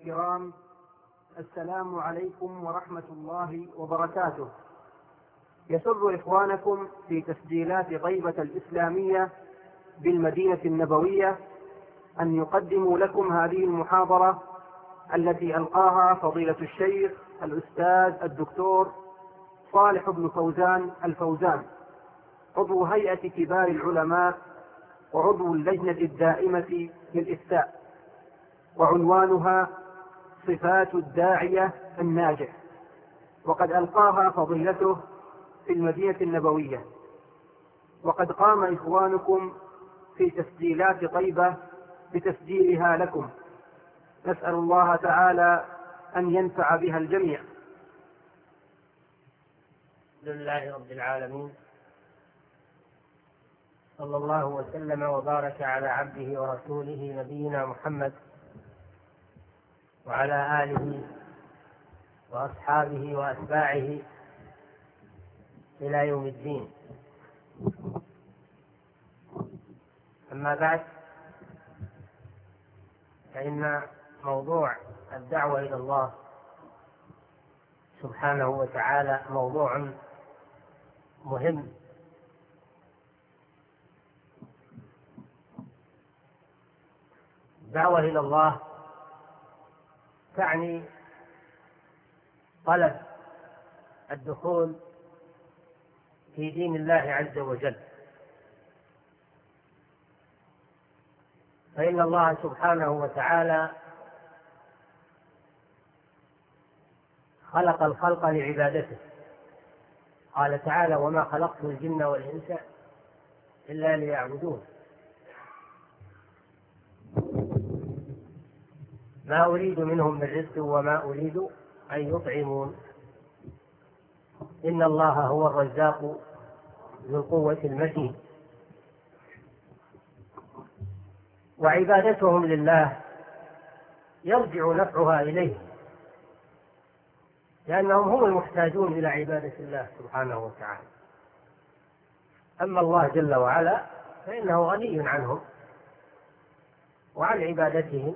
الكرام، السلام عليكم ورحمة الله وبركاته. يسر إخوانكم في تسجيلات طيبة الإسلامية بالمدينة النبوية أن يقدموا لكم هذه المحاضرة التي ألقاها فضيلة الشيخ الأستاذ الدكتور صالح بن فوزان الفوزان، عضو هيئة كبار العلماء وعضو اللجنة الدائمة للإفتاء، وعنوانها صفات الداعية الناجح، وقد ألقاها فضيلته في المدينة النبوية، وقد قام إخوانكم في تسجيلات طيبة بتسجيلها لكم. نسأل الله تعالى أن ينفع بها الجميع. الحمد لله رب العالمين، صلى الله وسلم وبارك على عبده ورسوله نبينا محمد وعلى آله وأصحابه وأتباعه إلى يوم الدين. أما بعد، فإن موضوع الدعوة إلى الله سبحانه وتعالى موضوع مهم، الدعوة إلى الله تعني طلب الدخول في دين الله عز وجل، فإن الله سبحانه وتعالى خلق الخلق لعبادته. قال تعالى: وما خلقت الجن والإنس إلا ليعبدون، ما أريد منهم من رزق وما أريد أن يطعمون، إن الله هو الرزاق ذو القوة المتين. وعبادتهم لله يرجع نفعها إليه، لأنهم هم المحتاجون إلى عبادة الله سبحانه وتعالى. أما الله جل وعلا فإنه غني عنهم وعن عبادتهم.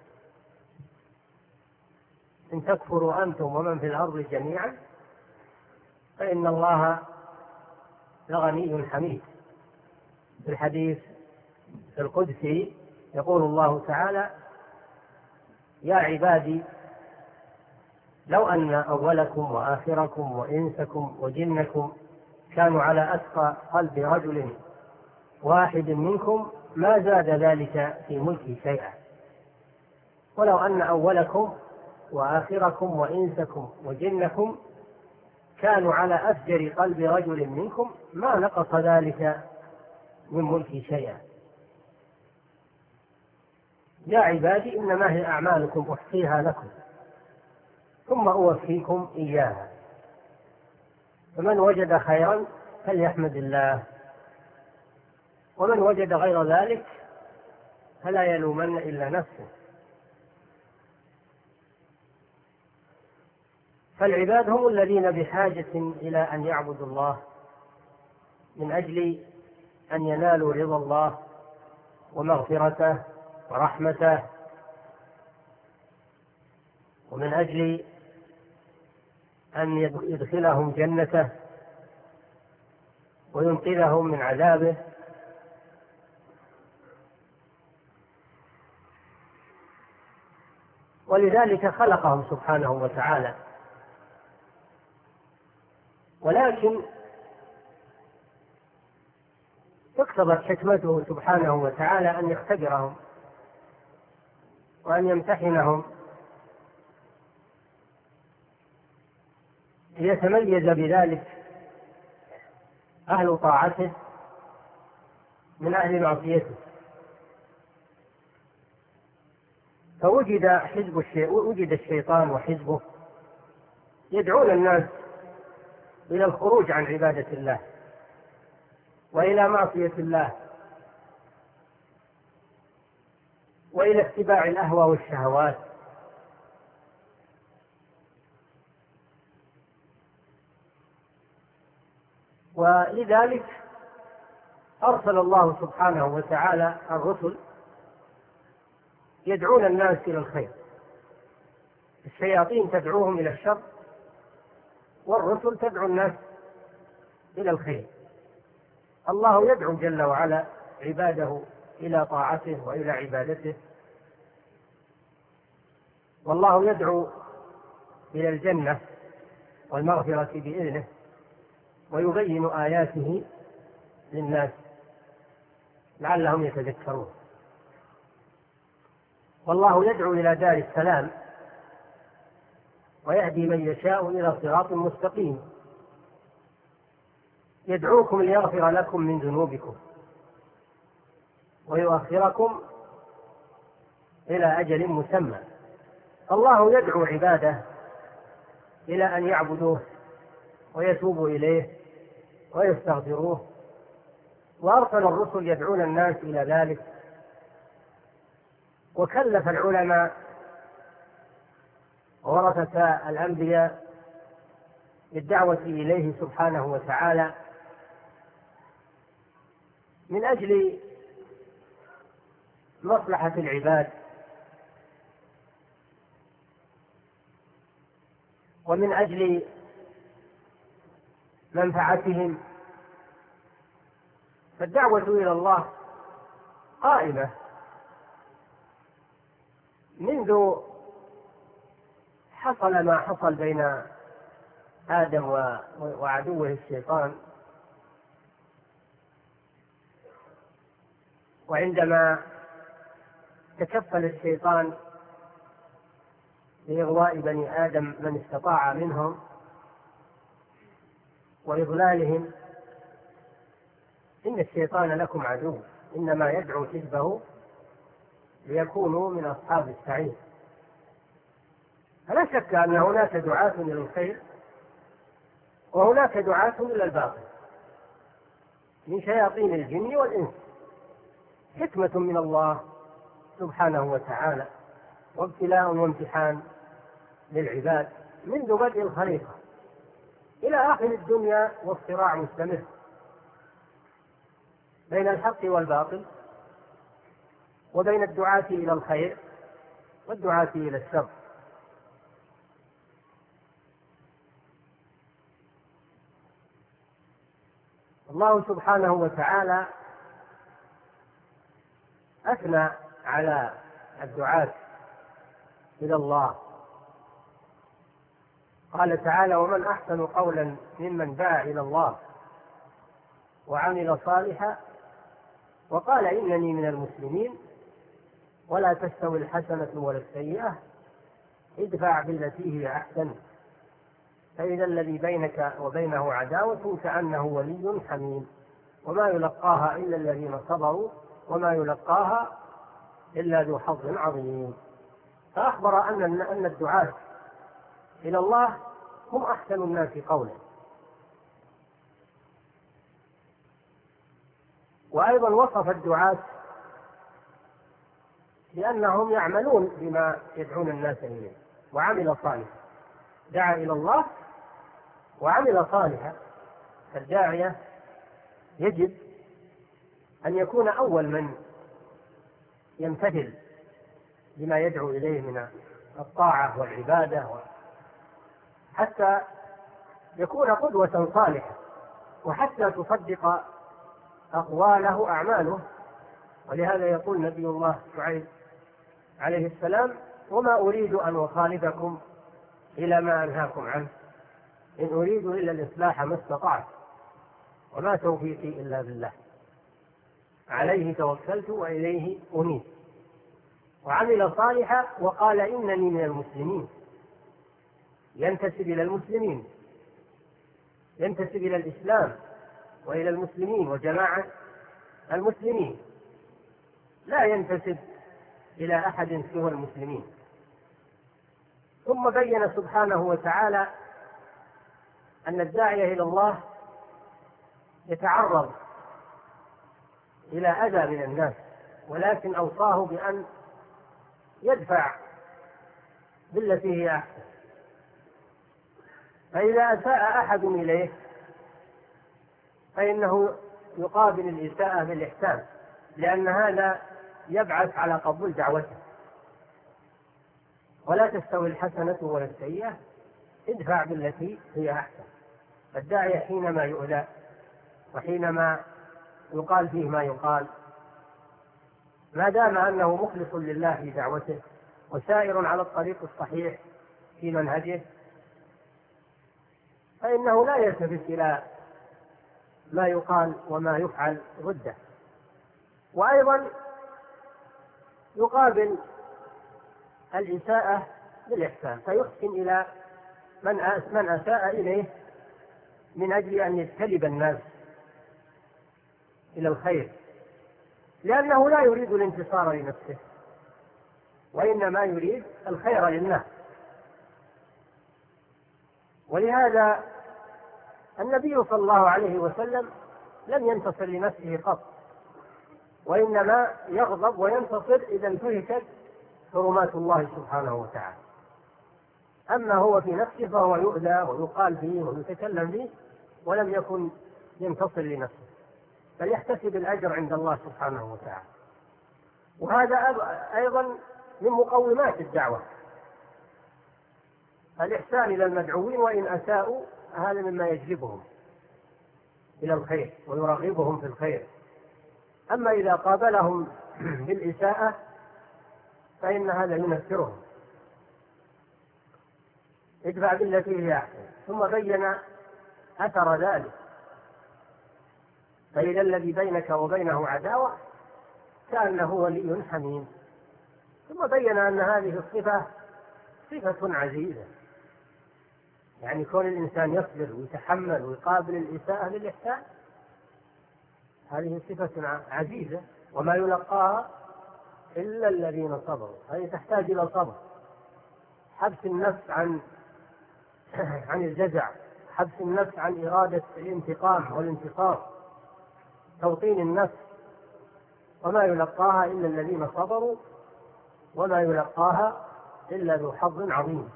إن تكفروا أنتم ومن في الأرض جميعا فإن الله لغني حميد. في الحديث القدسي يقول الله تعالى: يا عبادي لو أن أولكم وآخركم وإنسكم وجنكم كانوا على أتقى قلب رجل واحد منكم ما زاد ذلك في ملكي شيئا، ولو أن أولكم وآخركم وإنسكم وجنكم كانوا على أفجر قلب رجل منكم ما نقص ذلك من ملكي شيئا. يا عبادي إنما هي أعمالكم أحصيها لكم ثم أوفيكم إياها، فمن وجد خيرا فليحمد الله، ومن وجد غير ذلك فلا يلومن إلا نفسه. فالعباد هم الذين بحاجة إلى أن يعبدوا الله من أجل أن ينالوا رضا الله ومغفرته ورحمته، ومن أجل أن يدخلهم جنته وينقذهم من عذابه. ولذلك خلقهم سبحانه وتعالى، ولكن اقتضت حكمته سبحانه وتعالى أن يختبرهم وأن يمتحنهم ليتميز بذلك أهل طاعته من أهل معصيته. فوجد الشيطان وحزبه يدعون الناس إلى الخروج عن عبادة الله وإلى معصية الله وإلى اتباع الأهوى والشهوات. ولذلك أرسل الله سبحانه وتعالى الرسل يدعون الناس إلى الخير الشياطين تدعوهم إلى الشر، والرسل تدعو الناس إلى الخير. الله يدعو جل وعلا عباده إلى طاعته وإلى عبادته، والله يدعو إلى الجنة والمغفرة بإذنه، ويبين آياته للناس لعلهم يتذكرون. والله يدعو إلى دار السلام ويهدي من يشاء إلى صراط مستقيم، يدعوكم ليغفر لكم من ذنوبكم ويؤخركم إلى أجل مسمى. الله يدعو عباده إلى أن يعبدوه ويتوبوا إليه ويستغفروه، وأرسل الرسل يدعون الناس إلى ذلك، وكلف العلماء ورثة الأنبياء بالدعوة إليه سبحانه وتعالى من أجل مصلحة العباد ومن أجل منفعتهم. فالدعوة إلى الله قائمة منذ حصل ما حصل بين آدم وعدوه الشيطان، وعندما تكفل الشيطان بإغواء بني آدم من استطاع منهم وإضلالهم. إن الشيطان لكم عدو إنما يدعو حزبه ليكونوا من أصحاب السعير. فلا شك أن هناك دعاة إلى الخير وهناك دعاة إلى الباطل من شياطين الجن والإنس، حكمة من الله سبحانه وتعالى وابتلاء وامتحان للعباد منذ بدء الخليقة إلى آخر الدنيا، والصراع مستمر بين الحق والباطل، وبين الدعاة إلى الخير والدعاة إلى الشر. الله سبحانه وتعالى أثنى على الدعاة إلى الله، قال تعالى: ومن أحسن قولا ممن دعا إلى الله وعمل صالحا وقال إنني من المسلمين ولا تستوي الحسنة ولا السيئة ادفع بالتي هي أحسن فإذا الذي بينك وبينه عداوة كأنه ولي حميم وما يلقاها إلا الذين صبروا وما يلقاها إلا ذو حظ عظيم. فأخبر أن الدعاة إلى الله هم أحسن الناس قولا، وأيضا وصف الدعاة لأنهم يعملون بما يدعون الناس إليه وعمل صالحا. دعا إلى الله وعمل صالحا. فالداعية يجب أن يكون أول من يمتثل لما يدعو إليه من الطاعة والعبادة، حتى يكون قدوة صالحة، وحتى تصدق أقواله أعماله. ولهذا يقول نبي الله شعيب عليه السلام: وما أريد أن أخالفكم إلى ما أنهاكم عنه إن أريد إلا الإصلاح ما استطعت وما توفيقي إلا بالله عليه توكلت وإليه أنيب. وعمل صالحا وقال إنني من المسلمين، ينتسب إلى المسلمين، ينتسب إلى الإسلام وإلى المسلمين وجماعة المسلمين، لا ينتسب إلى أحد سوى المسلمين. ثم بين سبحانه وتعالى أن الداعية إلى الله يتعرض إلى أذى من الناس، ولكن أوصاه بأن يدفع بالتي هي أحسن. فإذا أساء أحد إليه فإنه يقابل الإساءة بالإحسان، لأن هذا يبعث على قبول دعوته. ولا تستوي الحسنة ولا السيئة ادفع بالتي هي أحسن. الداعية حينما يؤذى وحينما يقال فيه ما يقال، ما دام أنه مخلص لله في دعوته وسائر على الطريق الصحيح في منهجه، فإنه لا يلتفت إلى ما يقال وما يفعل ضده. وأيضا يقابل الإساءة بالإحسان، فيحسن إلى من أساء إليه من أجل أن يجتلب الناس إلى الخير، لأنه لا يريد الانتصار لنفسه وإنما يريد الخير للناس. ولهذا النبي صلى الله عليه وسلم لم ينتصر لنفسه قط، وإنما يغضب وينتصر إذا انتهكت حرمات الله سبحانه وتعالى. أما هو في نفسه فهو يؤذى ويقال فيه ويتكلم فيه ولم يكن ينتصر لنفسه، بل يحتسب الأجر عند الله سبحانه وتعالى. وهذا أيضا من مقومات الدعوة، الإحسان إلى المدعوين وإن أساءوا، هذا مما يجلبهم إلى الخير ويرغبهم في الخير. أما إذا قابلهم بالإساءة فإن هذا ينفرهم. ادفع بالتي هي أحسن. ثم بين أثر ذلك، فإذا الذي بينك وبينه عداوة كأنه ولي حميم. ثم بين أن هذه الصفة صفة عزيزة، يعني كون الإنسان يصبر ويتحمل ويقابل الإساءة للإحسان، هذه صفة عزيزة وما يلقاها إلا الذين صبروا. هذه تحتاج إلى صبر، حبس النفس عن الجزع، حبس النفس عن إرادة الانتقام والانتصار، توطين النفس، وما يلقاها إلا الذين صبروا وما يلقاها إلا ذو حظ عظيم.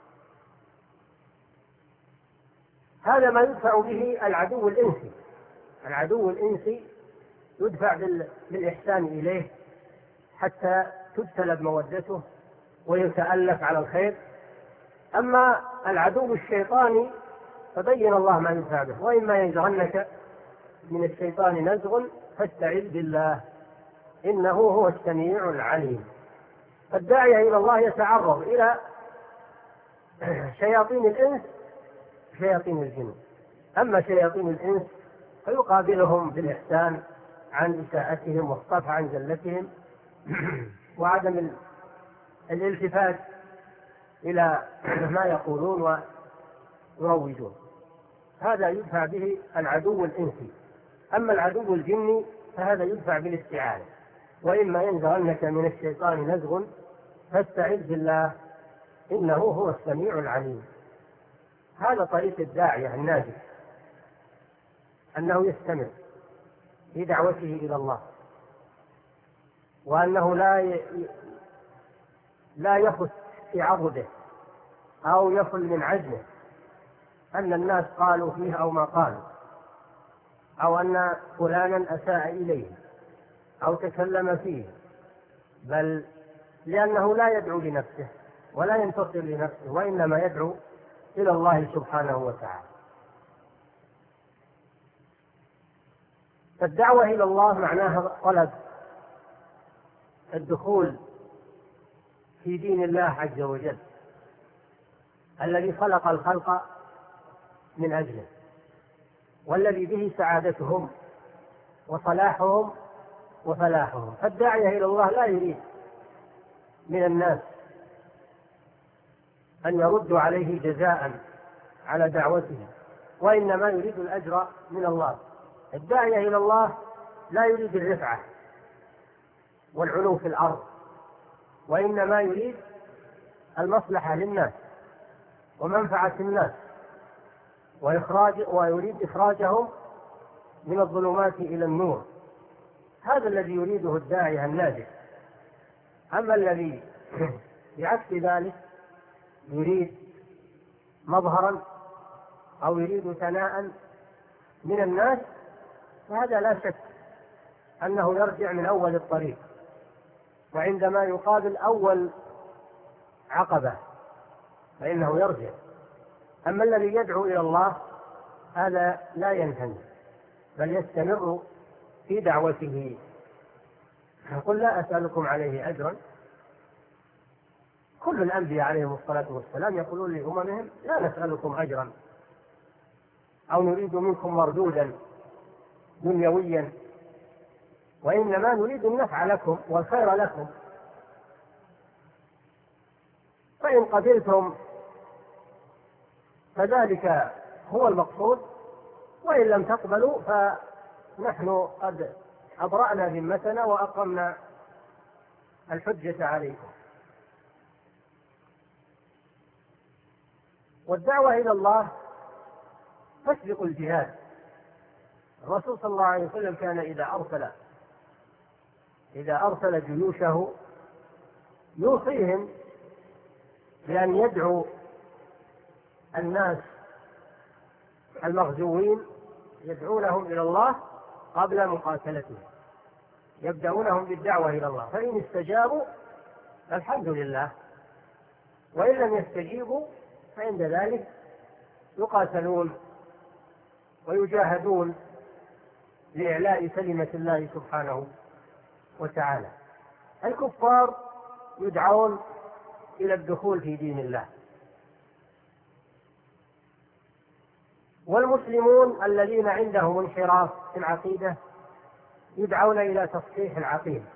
هذا ما يدفع به العدو الإنسي. العدو الإنسي يدفع بالإحسان إليه حتى تجتلب مودته ويتألف على الخير. أما العدو الشيطاني فبين الله ما يدفع به: وإما ينزغنك من الشيطان نزغ فاستعذ بالله إنه هو السميع العليم. فالداعية إلى الله يتعرض إلى شياطين الإنس شياطين الجن. أما شياطين الإنس فيقابلهم بالإحسان عن إساءتهم والصفح عن زلتهم وعدم الالتفات إلى ما يقولون ويروجون. هذا يدفع به العدو الإنسي. أما العدو الجني فهذا يدفع بالاستعانة: وإما ينزغنك من الشيطان نزغ فاستعذ بالله إنه هو السميع العليم. هذا طريق الداعية الناجح، أنه يستمر في دعوته إلى الله، وأنه لا يخس في عضده أو يخل من عزمه أن الناس قالوا فيه أو ما قالوا، أو أن فلانا أساء إليه أو تكلم فيه، بل لأنه لا يدعو لنفسه ولا ينتصر لنفسه، وإنما يدعو إلى الله سبحانه وتعالى. فالدعوة إلى الله معناها طلب الدخول في دين الله عز وجل الذي خلق الخلق من أجله، والذي به سعادتهم وصلاحهم وفلاحهم. فالداعية إلى الله لا يريد من الناس أن يردوا عليه جزاء على دعوته، وإنما يريد الأجر من الله. الداعية إلى الله لا يريد الرفعة والعلو في الأرض، وإنما يريد المصلحة للناس ومنفعة الناس ويريد إخراجهم من الظلمات إلى النور. هذا الذي يريده الداعية الناجح. أما الذي بعكس ذلك يريد مظهرا أو يريد ثناء من الناس، فهذا لا شك أنه يرجع من أول الطريق، وعندما يقابل أول عقبة فإنه يرجع. أما الذي يدعو إلى الله هذا لا ينهني بل يستمر في دعوته. قل لا أسألكم عليه أجرا. كل الأنبياء عليهم الصلاة والسلام يقولون لأممهم لا نسألكم أجرا أو نريد منكم مردودا دنيويا، وإنما نريد النفع لكم والخير لكم، فإن قبلتم فذلك هو المقصود، وإن لم تقبلوا فنحن قد أبرأنا ذمتنا وأقمنا الحجة عليكم. والدعوة إلى الله تسبق الجهاد. الرسول صلى الله عليه وسلم كان إذا أرسل جيوشه يوصيهم بأن يدعو الناس المغزوين، يدعونهم إلى الله قبل مقاتلتهم، يبدأونهم بالدعوة إلى الله، فإن استجابوا الحمد لله، وإن لم يستجيبوا فعند ذلك يقاتلون ويجاهدون لإعلاء كلمة الله سبحانه وتعالى. الكفار يدعون إلى الدخول في دين الله، والمسلمون الذين عندهم انحراف في العقيدة يدعون إلى تصحيح العقيدة،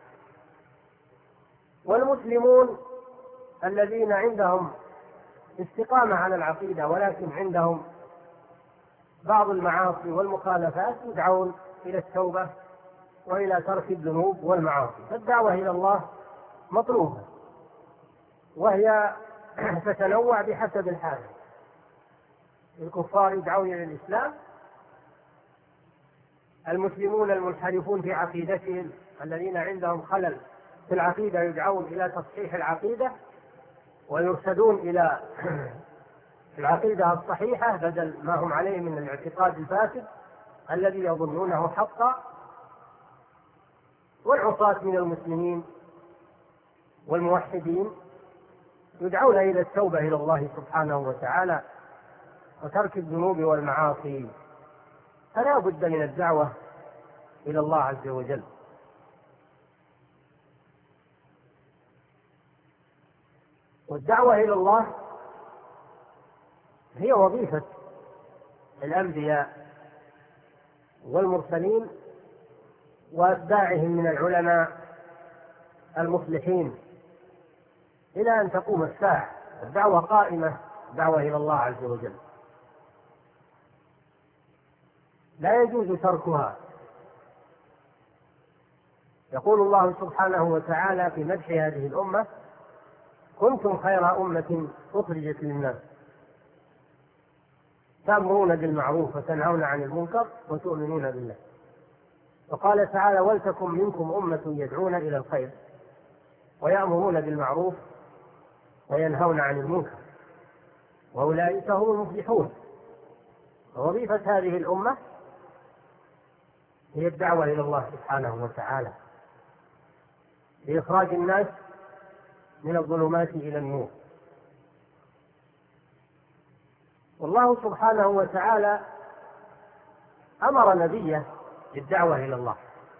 والمسلمون الذين عندهم استقامة على العقيدة ولكن عندهم بعض المعاصي والمخالفات يدعون إلى التوبة وإلى ترك الذنوب والمعاصي. فالدعوة إلى الله مطلوبة، وهي تتنوع بحسب الحال. الكفار يدعون إلى الإسلام، المسلمون المنحرفون في عقيدتهم الذين عندهم خلل في العقيدة يدعون إلى تصحيح العقيدة ويرشدون إلى العقيدة الصحيحة بدل ما هم عليه من الاعتقاد الفاسد الذي يظنونه حقا. والعصاة من المسلمين والموحدين يدعون إلى التوبة إلى الله سبحانه وتعالى وترك الذنوب والمعاصي. فلا بد من الدعوة إلى الله عز وجل. والدعوة إلى الله هي وظيفة الأنبياء والمرسلين وأتباعهم من العلماء المصلحين إلى أن تقوم الساعة. الدعوة قائمة، دعوة إلى الله عز وجل لا يجوز تركها. يقول الله سبحانه وتعالى في مدح هذه الأمة: كنتم خير أمة أخرجت للناس تأمرون بالمعروف وتنهون عن المنكر وتؤمنون بالله. وقال تعالى: ولتكن منكم أمة يدعون إلى الخير ويأمرون بالمعروف وينهون عن المنكر وأولئك هم المفلحون. ووظيفة هذه الأمة هي الدعوة إلى الله سبحانه وتعالى لإخراج الناس من الظلمات إلى النور. والله سبحانه وتعالى أمر نبيه بالدعوة إلى الله: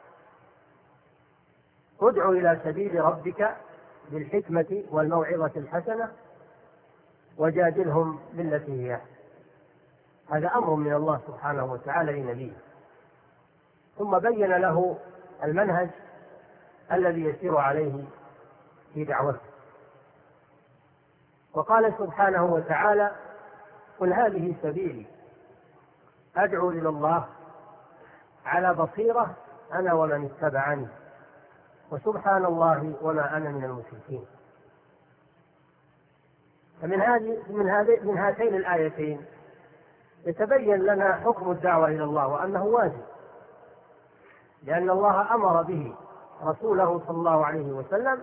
ادع إلى سبيل ربك بالحكمة والموعظة الحسنة وجادلهم بالتي هي أحسن. هذا أمر من الله سبحانه وتعالى لنبيه، ثم بين له المنهج الذي يسير عليه في دعوته. وقال سبحانه وتعالى: قل هذه سبيلي أدعو إلى الله على بصيرة أنا ومن اتبعني وسبحان الله وما أنا من المشركين. فمن هاتين الآيتين يتبين لنا حكم الدعوة إلى الله وأنه واجب، لأن الله أمر به رسوله صلى الله عليه وسلم،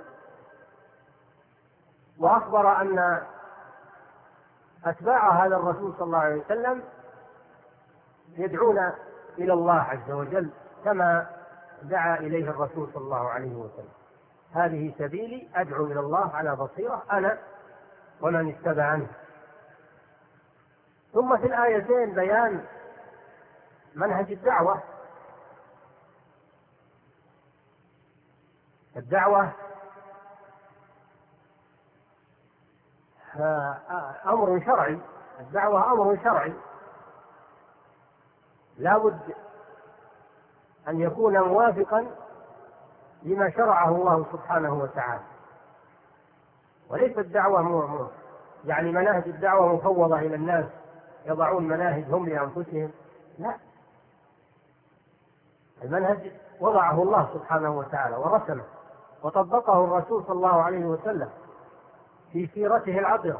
وأخبر أن أتباع هذا الرسول صلى الله عليه وسلم يدعون إلى الله عز وجل كما دعا إليه الرسول صلى الله عليه وسلم: هذه سبيلي أدعو إلى الله على بصيرة أنا ومن اتبع عنه. ثم في الآيتين بيان منهج الدعوة. الدعوة أمر شرعي، الدعوة أمر شرعي لا بد أن يكون موافقا لما شرعه الله سبحانه وتعالى، وليس الدعوة يعني مناهج الدعوة مفوضة إلى الناس يضعون مناهج هم لأنفسهم، لا، المنهج وضعه الله سبحانه وتعالى ورسمه وطبقه الرسول صلى الله عليه وسلم في سيرته العطرة،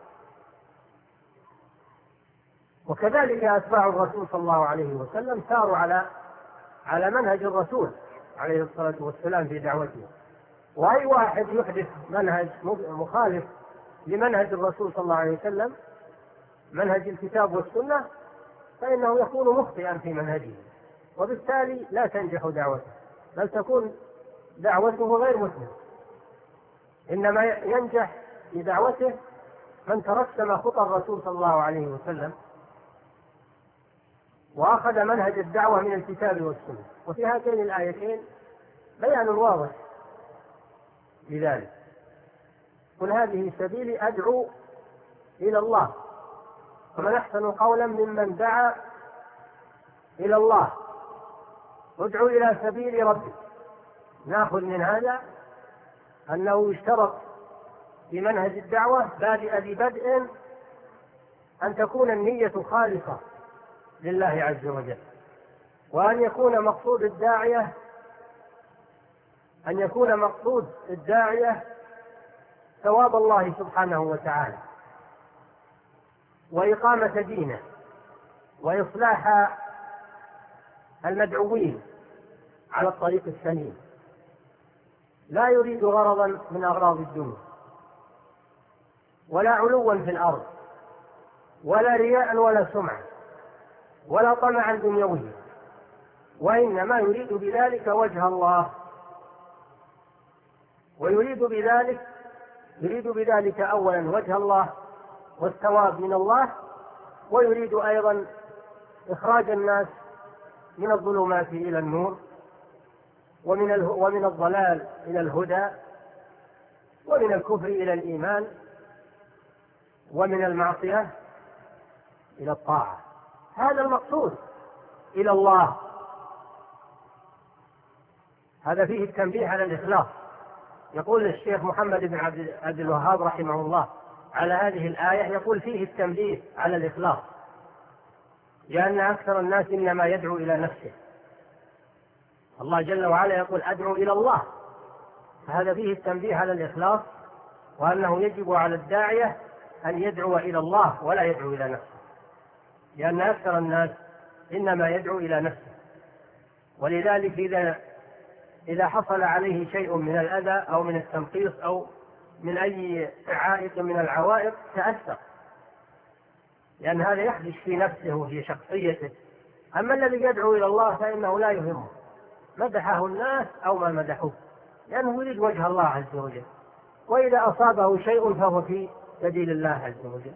وكذلك أتباع الرسول صلى الله عليه وسلم ساروا على منهج الرسول عليه الصلاة والسلام في دعوته. وأي واحد يحدث منهج مخالف لمنهج الرسول صلى الله عليه وسلم، منهج الكتاب والسنة، فإنه يكون مخطئا في منهجه، وبالتالي لا تنجح دعوته، بل تكون دعوته غير مسلمة. إنما ينجح في دعوته من ترسم خطى الرسول صلى الله عليه وسلم وأخذ منهج الدعوة من الكتاب والسنة. وفي هاتين الآيتين بيان واضح لذلك. قل هذه سبيلي أدعو إلى الله ومن أحسن قولا ممن دعا إلى الله، ادعو إلى سبيل ربك. نأخذ من هذا أنه يشترط في منهج الدعوة ببدء أن تكون النية خالصة لله عز وجل، وأن يكون مقصود الداعية ثواب الله سبحانه وتعالى وإقامة دينه وإصلاح المدعوين على الطريق السليم، لا يريد غرضا من أغراض الدنيا ولا علوا في الأرض ولا رياء ولا سمعة ولا طمعا دنيويا، وإنما يريد بذلك وجه الله، ويريد بذلك أولا وجه الله والثواب من الله، ويريد أيضا إخراج الناس من الظلمات إلى النور ومن الضلال إلى الهدى ومن الكفر إلى الإيمان ومن المعصية إلى الطاعة. هذا المقصود إلى الله. هذا فيه التنبيه على الإخلاص. يقول الشيخ محمد بن عبد الوهاب رحمه الله على هذه الآية، يقول فيه التنبيه على الإخلاص، لأن أكثر الناس إنما يدعو إلى نفسه. الله جل وعلا يقول أدعو إلى الله، فهذا فيه التنبيه على الإخلاص، وأنه يجب على الداعية أن يدعو إلى الله ولا يدعو إلى نفسه، لأن أكثر الناس إنما يدعو إلى نفسه. ولذلك إذا حصل عليه شيء من الأذى أو من التنقيص أو من أي عائق من العوائق تأثر، لأن هذا يحدث في نفسه وفي شخصيته. أما الذي يدعو إلى الله فإنه لا يهمه مدحه الناس أو ما مدحوه، لأنه يريد وجه الله عز وجل، وإذا أصابه شيء فهو في سبيل الله عز وجل.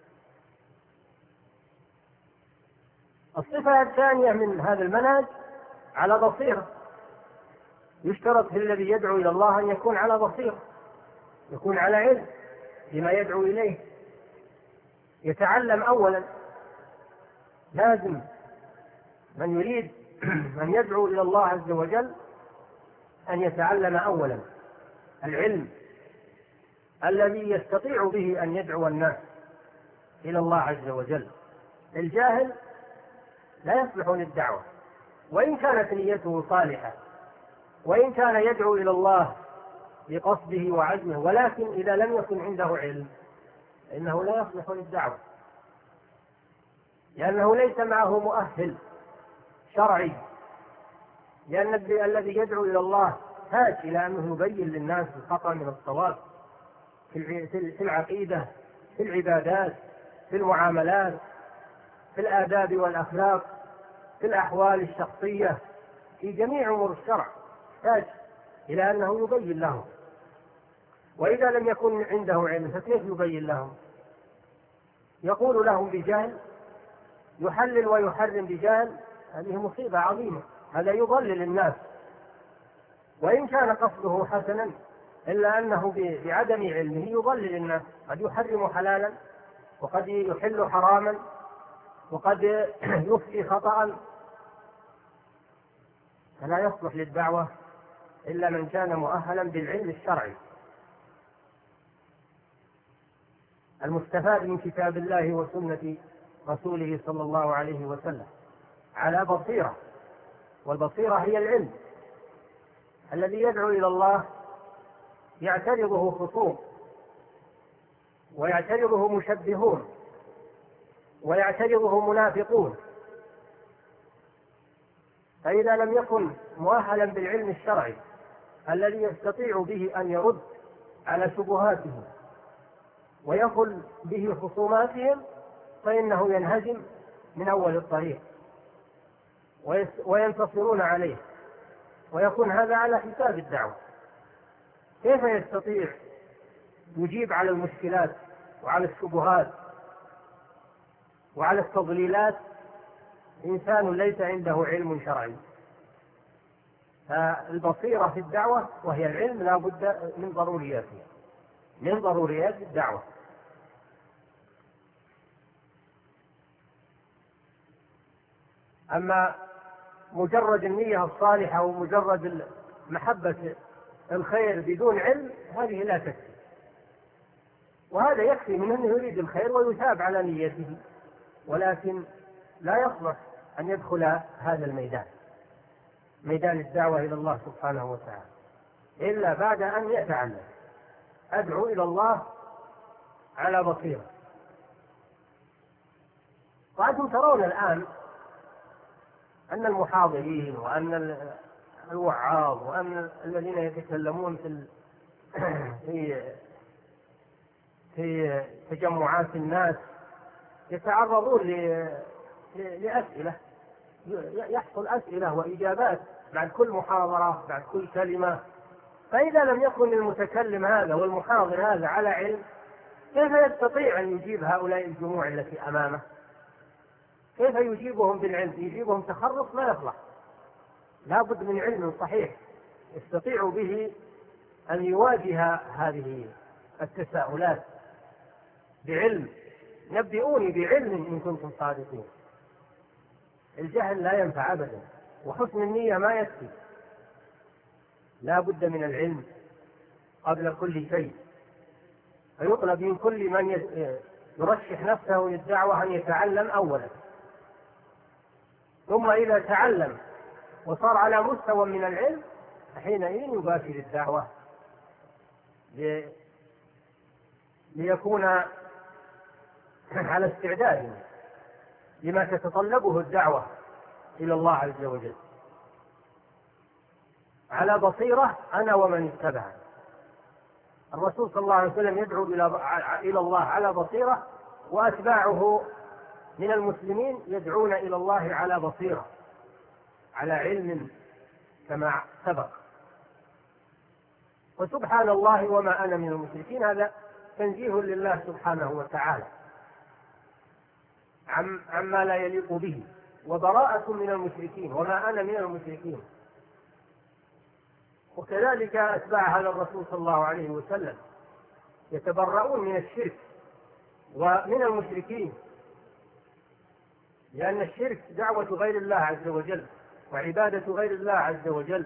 الصفة الثانية من هذا المنهج على بصيرة. يشترط في الذي يدعو إلى الله أن يكون على بصيرة، يكون على علم بما يدعو إليه، يتعلم أولا. لازم من يريد أن يدعو إلى الله عز وجل أن يتعلم أولا العلم الذي يستطيع به أن يدعو الناس إلى الله عز وجل. الجاهل لا يصلح للدعوة وإن كانت نيته صالحة، وإن كان يدعو إلى الله بقصده وعزمه، ولكن إذا لم يكن عنده علم فإنه لا يصلح للدعوة، لأنه ليس معه مؤهل شرعي. لأن الذي يدعو إلى الله حاج إلى أنه يبين للناس الخطأ من الصواب في العقيدة، في العبادات، في المعاملات، في الآداب والأخلاق، في الأحوال الشخصية، في جميع أمور الشرع، يحتاج إلى أنه يبين له. وإذا لم يكن عنده علم فكيف يبين لهم؟ يقول لهم بجهل، يحلل ويحرم بجهل، هذه مصيبة عظيمة، هذا يضلل الناس. وإن كان قصده حسنا إلا أنه بعدم علمه يضلل الناس، قد يحرم حلالا وقد يحل حراما وقد يفتي خطأ. فلا يصلح للدعوة إلا من كان مؤهلا بالعلم الشرعي المستفاد من كتاب الله وسنة رسوله صلى الله عليه وسلم على بصيرة، والبصيرة هي العلم. الذي يدعو إلى الله يعترضه خصوم ويعترضه مشبهون ويعترضه منافقون، فإذا لم يكن مؤهلا بالعلم الشرعي الذي يستطيع به أن يرد على شبهاتهم ويقل به خصوماتهم فإنه ينهزم من أول الطريق وينتصرون عليه، ويكون هذا على حساب الدعوة. كيف يستطيع يجيب على المشكلات وعلى الشبهات وعلى التضليلات إنسان ليس عنده علم شرعي؟ فالبصيرة في الدعوة وهي العلم لا بد من ضرورياتها، من ضروريات الدعوة. أما مجرد النية الصالحة ومجرد محبة الخير بدون علم هذه لا تكفي، وهذا يكفي من أنه يريد الخير ويثاب على نيته، ولكن لا يصلح أن يدخل هذا الميدان، ميدان الدعوة إلى الله سبحانه وتعالى، إلا بعد أن يتعلم. أدعو إلى الله على بصيرة. وأنتم ترون الآن أن المحاضرين وأن الوعاظ وأن الذين يتكلمون في تجمعات الناس يتعرضون لأسئلة، يحصل أسئلة وإجابات بعد كل محاضرة بعد كل كلمة. فإذا لم يكن المتكلم هذا والمحاضر هذا على علم كيف يستطيع أن يجيب هؤلاء الجموع التي أمامه؟ كيف يجيبهم بالعلم؟ يجيبهم تخرص لا يصلح، لا بد من علم صحيح يستطيع به أن يواجه هذه التساؤلات بعلم. نبئوني بعلم إن كنتم صادقين. الجهل لا ينفع أبدا، وحسن النية ما يكفي، لا بد من العلم قبل كل شيء. فيطلب من كل من يرشح نفسه للدعوة أن يتعلم أولا، ثم إذا تعلم وصار على مستوى من العلم حينئذ يباشر الدعوة ليكون على استعداد لما تتطلبه الدعوة إلى الله عز وجل. على بصيرة أنا ومن اتبعني. الرسول صلى الله عليه وسلم يدعو إلى الله على بصيرة، وأتباعه من المسلمين يدعون إلى الله على بصيرة، على علم كما سبق. وسبحان الله وما أنا من المشركين، هذا تنزيه لله سبحانه وتعالى عما لا يليق به، وبراءة من المشركين، وما أنا من المشركين. وكذلك أتباع هذا الرسول صلى الله عليه وسلم يتبرؤون من الشرك ومن المشركين، لأن الشرك دعوة غير الله عز وجل وعبادة غير الله عز وجل.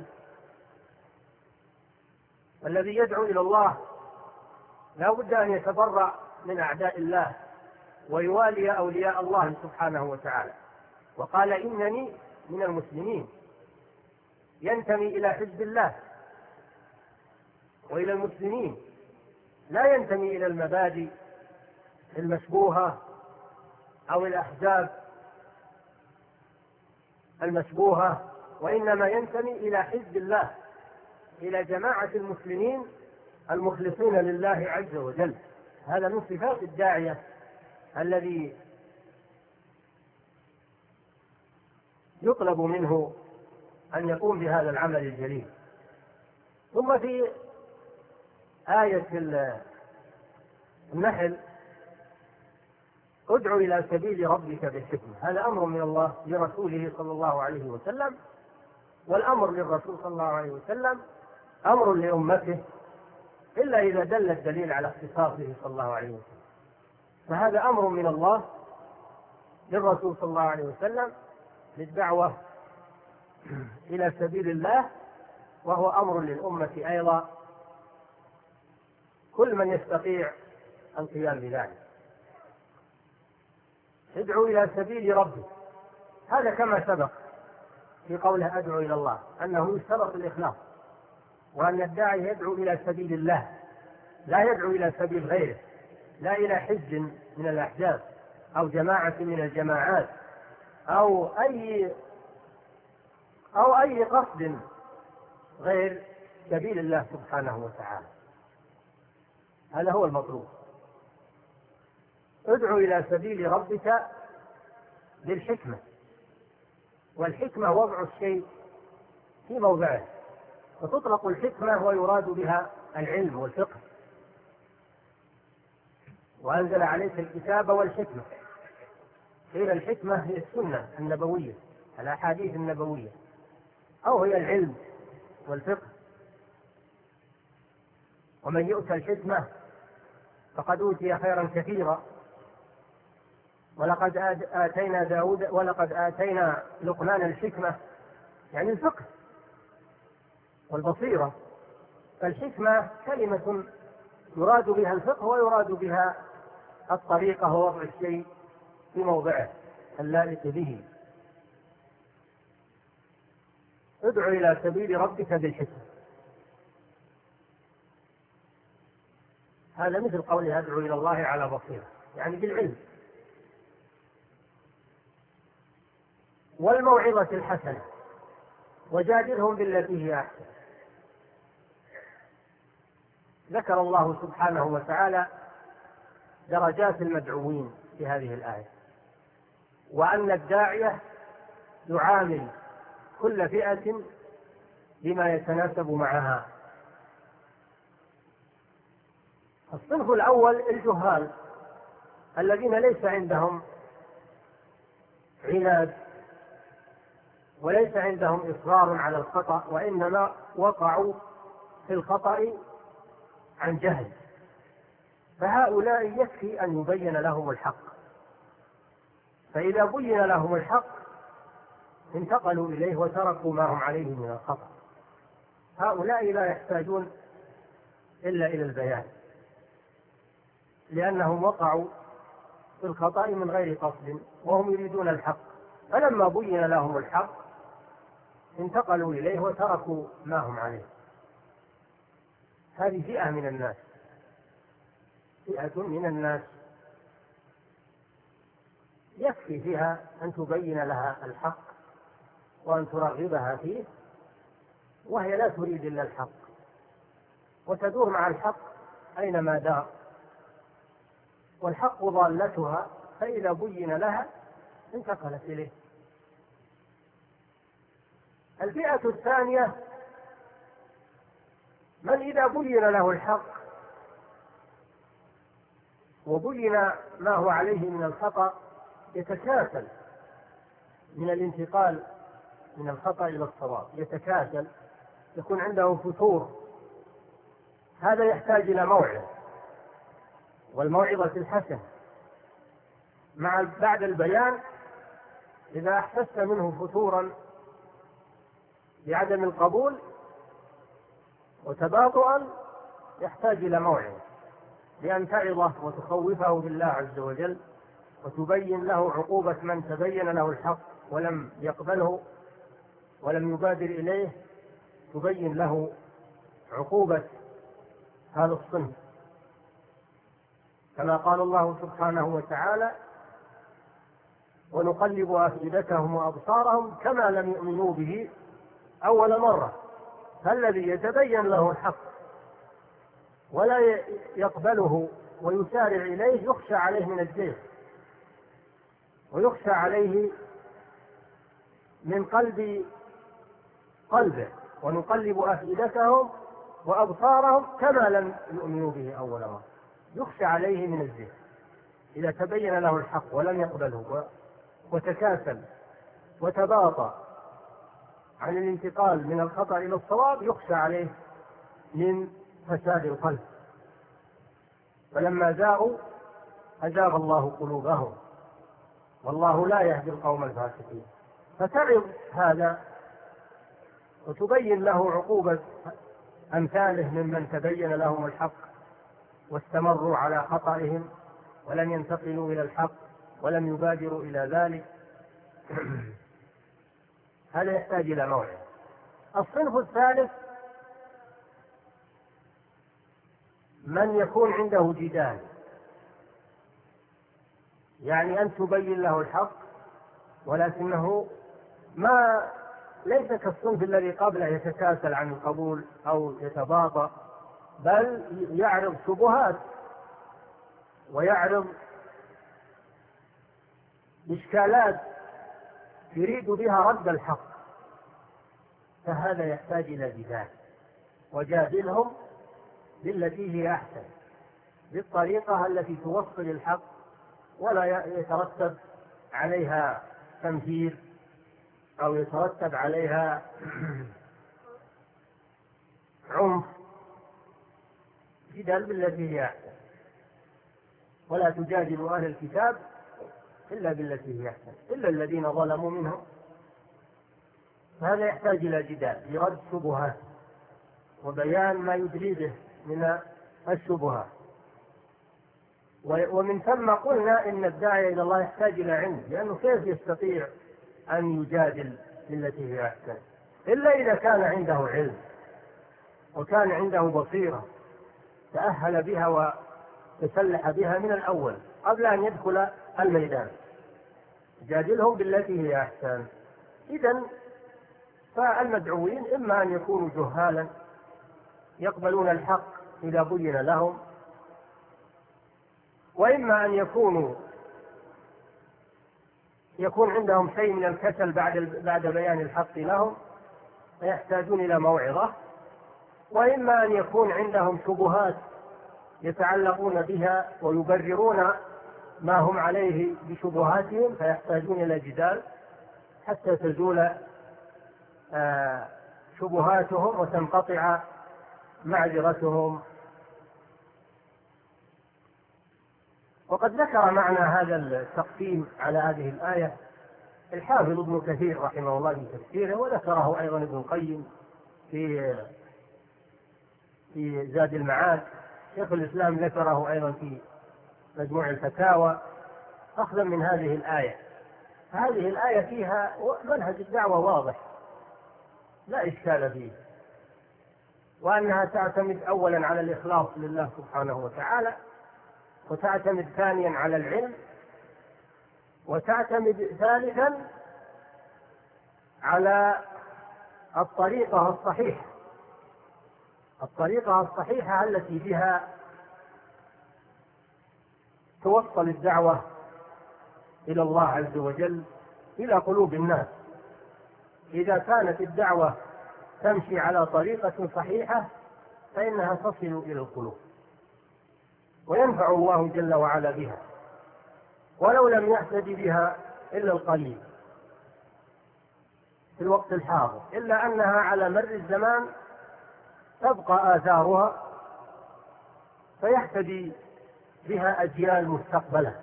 الذي يدعو إلى الله لا بد أن يتبرأ من أعداء الله ويوالي أولياء الله سبحانه وتعالى. وقال إنني من المسلمين، ينتمي إلى حزب الله وإلى المسلمين، لا ينتمي إلى المبادئ المشبوهة أو الأحزاب المشبوهة، وإنما ينتمي إلى حزب الله، إلى جماعة المسلمين المخلصين لله عز وجل. هذا من صفات الداعية الذي يطلب منه أن يقوم بهذا العمل الجليل. ثم في آية النحل ادع إلى سبيل ربك بالحكمة، هذا أمر من الله لرسوله صلى الله عليه وسلم، والأمر للرسول صلى الله عليه وسلم أمر لأمته، إلا إذا دل الدليل على اختصاصه صلى الله عليه وسلم. فهذا أمر من الله للرسول صلى الله عليه وسلم للدعوة إلى سبيل الله، وهو أمر للأمة أيضا، كل من يستطيع القيام بذلك. ادعو إلى سبيل ربك، هذا كما سبق في قوله أدعو إلى الله أنه يشترط الإخلاص، وأن الداعي يدعو إلى سبيل الله، لا يدعو إلى سبيل غيره، لا إلى حزب من الأحزاب أو جماعة من الجماعات أو أي قصد غير سبيل الله سبحانه وتعالى. هذا هو المطلوب. ادعو إلى سبيل ربك بالحكمة، والحكمة وضع الشيء في موضعه، وتطلق الحكمة ويراد بها العلم والفقه. وأنزل عليك الكتاب والحكمة، قيل الحكمة هي السنة النبوية، الأحاديث النبوية، أو هي العلم والفقه. ومن يؤتى الحكمة فقد أوتي خيرا كثيرا، ولقد آتينا لقمان الحكمة، يعني الفقه والبصيرة. فالحكمة كلمة يراد بها الفقه ويراد بها الطريقة ووضع الشيء في موضعه اللائق به. ادع إلى سبيل ربك بالحكمة، هذا مثل قوله أدعو إلى الله على بصيرة، يعني بالعلم. والموعظة الحسنة، وجادلهم بالتي هي أحسن. ذكر الله سبحانه وتعالى درجات المدعوين في هذه الآية، وأن الداعية يعامل كل فئة بما يتناسب معها. الصنف الأول الجهال الذين ليس عندهم عناد وليس عندهم إصرار على الخطأ، وإنما وقعوا في الخطأ عن جهل، فهؤلاء يكفي أن يبين لهم الحق، فإذا بين لهم الحق انتقلوا إليه وتركوا ما هم عليه من الخطأ. هؤلاء لا يحتاجون إلا إلى البيان، لأنهم وقعوا في الخطأ من غير قصد وهم يريدون الحق، فلما بين لهم الحق انتقلوا إليه وتركوا ما هم عليه. هذه فئة من الناس، فئة من الناس يكفي فيها أن تبين لها الحق وأن ترغبها فيه، وهي لا تريد إلا الحق وتدور مع الحق أينما دار، والحق ضالتها، فإذا بين لها انتقلت إليه. الفئة الثانية من إذا بين له الحق وبين ما هو عليه من الخطأ يتكاسل من الانتقال من الخطأ إلى الصواب، يتكاسل، يكون عنده فتور. هذا يحتاج إلى موعظة، والموعظة الحسنة بعد البيان. إذا أحسست منه فتورا بعدم القبول وتباطؤا يحتاج إلى موعظة، لأن تعظه وتخوفه بالله عز وجل، وتبين له عقوبة من تبين له الحق ولم يقبله ولم يبادر إليه، تبين له عقوبة هذا الصنف، كما قال الله سبحانه وتعالى: ونقلب أفئدتهم وأبصارهم كما لم يؤمنوا به أول مرة. فالذي يتبين له الحق ولا يقبله ويسارع إليه يخشى عليه من الزيغ، ويخشى عليه من قلبه. ونقلب أفئدتهم وأبصارهم كما لم يؤمنوا به أول مرة. يخشى عليه من الزهد إذا تبين له الحق ولم يقبله وتكاسل وتباطأ عن الانتقال من الخطأ إلى الصواب، يخشى عليه من فساد القلب. فلما زاغوا أزاغ الله قلوبهم، والله لا يهدي القوم الفاسقين. فتعظ هذا وتبين له عقوبة أمثاله ممن تبين لهم الحق واستمروا على خطئهم ولم ينتقلوا إلى الحق ولم يبادروا إلى ذلك. هذا يحتاج إلى موعظة. الصنف الثالث من يكون عنده جدال، يعني أن تبين له الحق ولكنه ليس كالصنف الذي قبله يتكاسل عن القبول أو يتباطأ، بل يعرض شبهات ويعرض إشكالات يريد بها رد الحق، فهذا يحتاج إلى جدال. وجادلهم بالتي هي أحسن، بالطريقة التي توصل الحق ولا يترتب عليها تمثيل أو يترتب عليها عنف. جدال بالتي هي أحسن، ولا تجادلوا أهل الكتاب إلا بالتي هي أحسن إلا الذين ظلموا منهم. فهذا يحتاج إلى جدال لرد شبهات وبيان ما يدري به من الشبهات. ومن ثم قلنا إن الداعي إلى الله يحتاج إلى علم، لأنه كيف يستطيع أن يجادل بالتي هي أحسن إلا إذا كان عنده علم وكان عنده بصيرة تأهل بها وتسلح بها من الأول قبل أن يدخل الميدان. جادلهم بالتي هي أحسن. إذن فالمدعوين إما أن يكونوا جهالا يقبلون الحق إذا بين لهم، وإما أن يكون عندهم شيء من الكسل بعد بيان الحق لهم فيحتاجون إلى موعظة، وإما أن يكون عندهم شبهات يتعلقون بها ويبررون ما هم عليه بشبهاتهم فيحتاجون إلى جدال حتى تزول شبهاتهم وتنقطع معذرتهم. وقد ذكر معنا هذا التقسيم على هذه الآية الحافظ ابن كثير رحمه الله في تفسيره، وذكره أيضا ابن القيم في زاد المعاد. شيخ الإسلام ذكره أيضا في مجموع الفتاوى أخذا من هذه الآية. هذه الآية فيها منهج الدعوة واضح لا إشكال فيه، وأنها تعتمد أولا على الإخلاص لله سبحانه وتعالى، وتعتمد ثانيا على العلم، وتعتمد ثالثا على الطريقة الصحيحة التي بها توصل الدعوة إلى الله عز وجل إلى قلوب الناس. إذا كانت الدعوة تمشي على طريقة صحيحة فإنها تصل إلى القلوب وينفع الله جل وعلا بها، ولو لم يهتدي بها إلا القليل في الوقت الحاضر، إلا أنها على مر الزمان تبقى آثارها فيهتدي بها أجيال مستقبلة.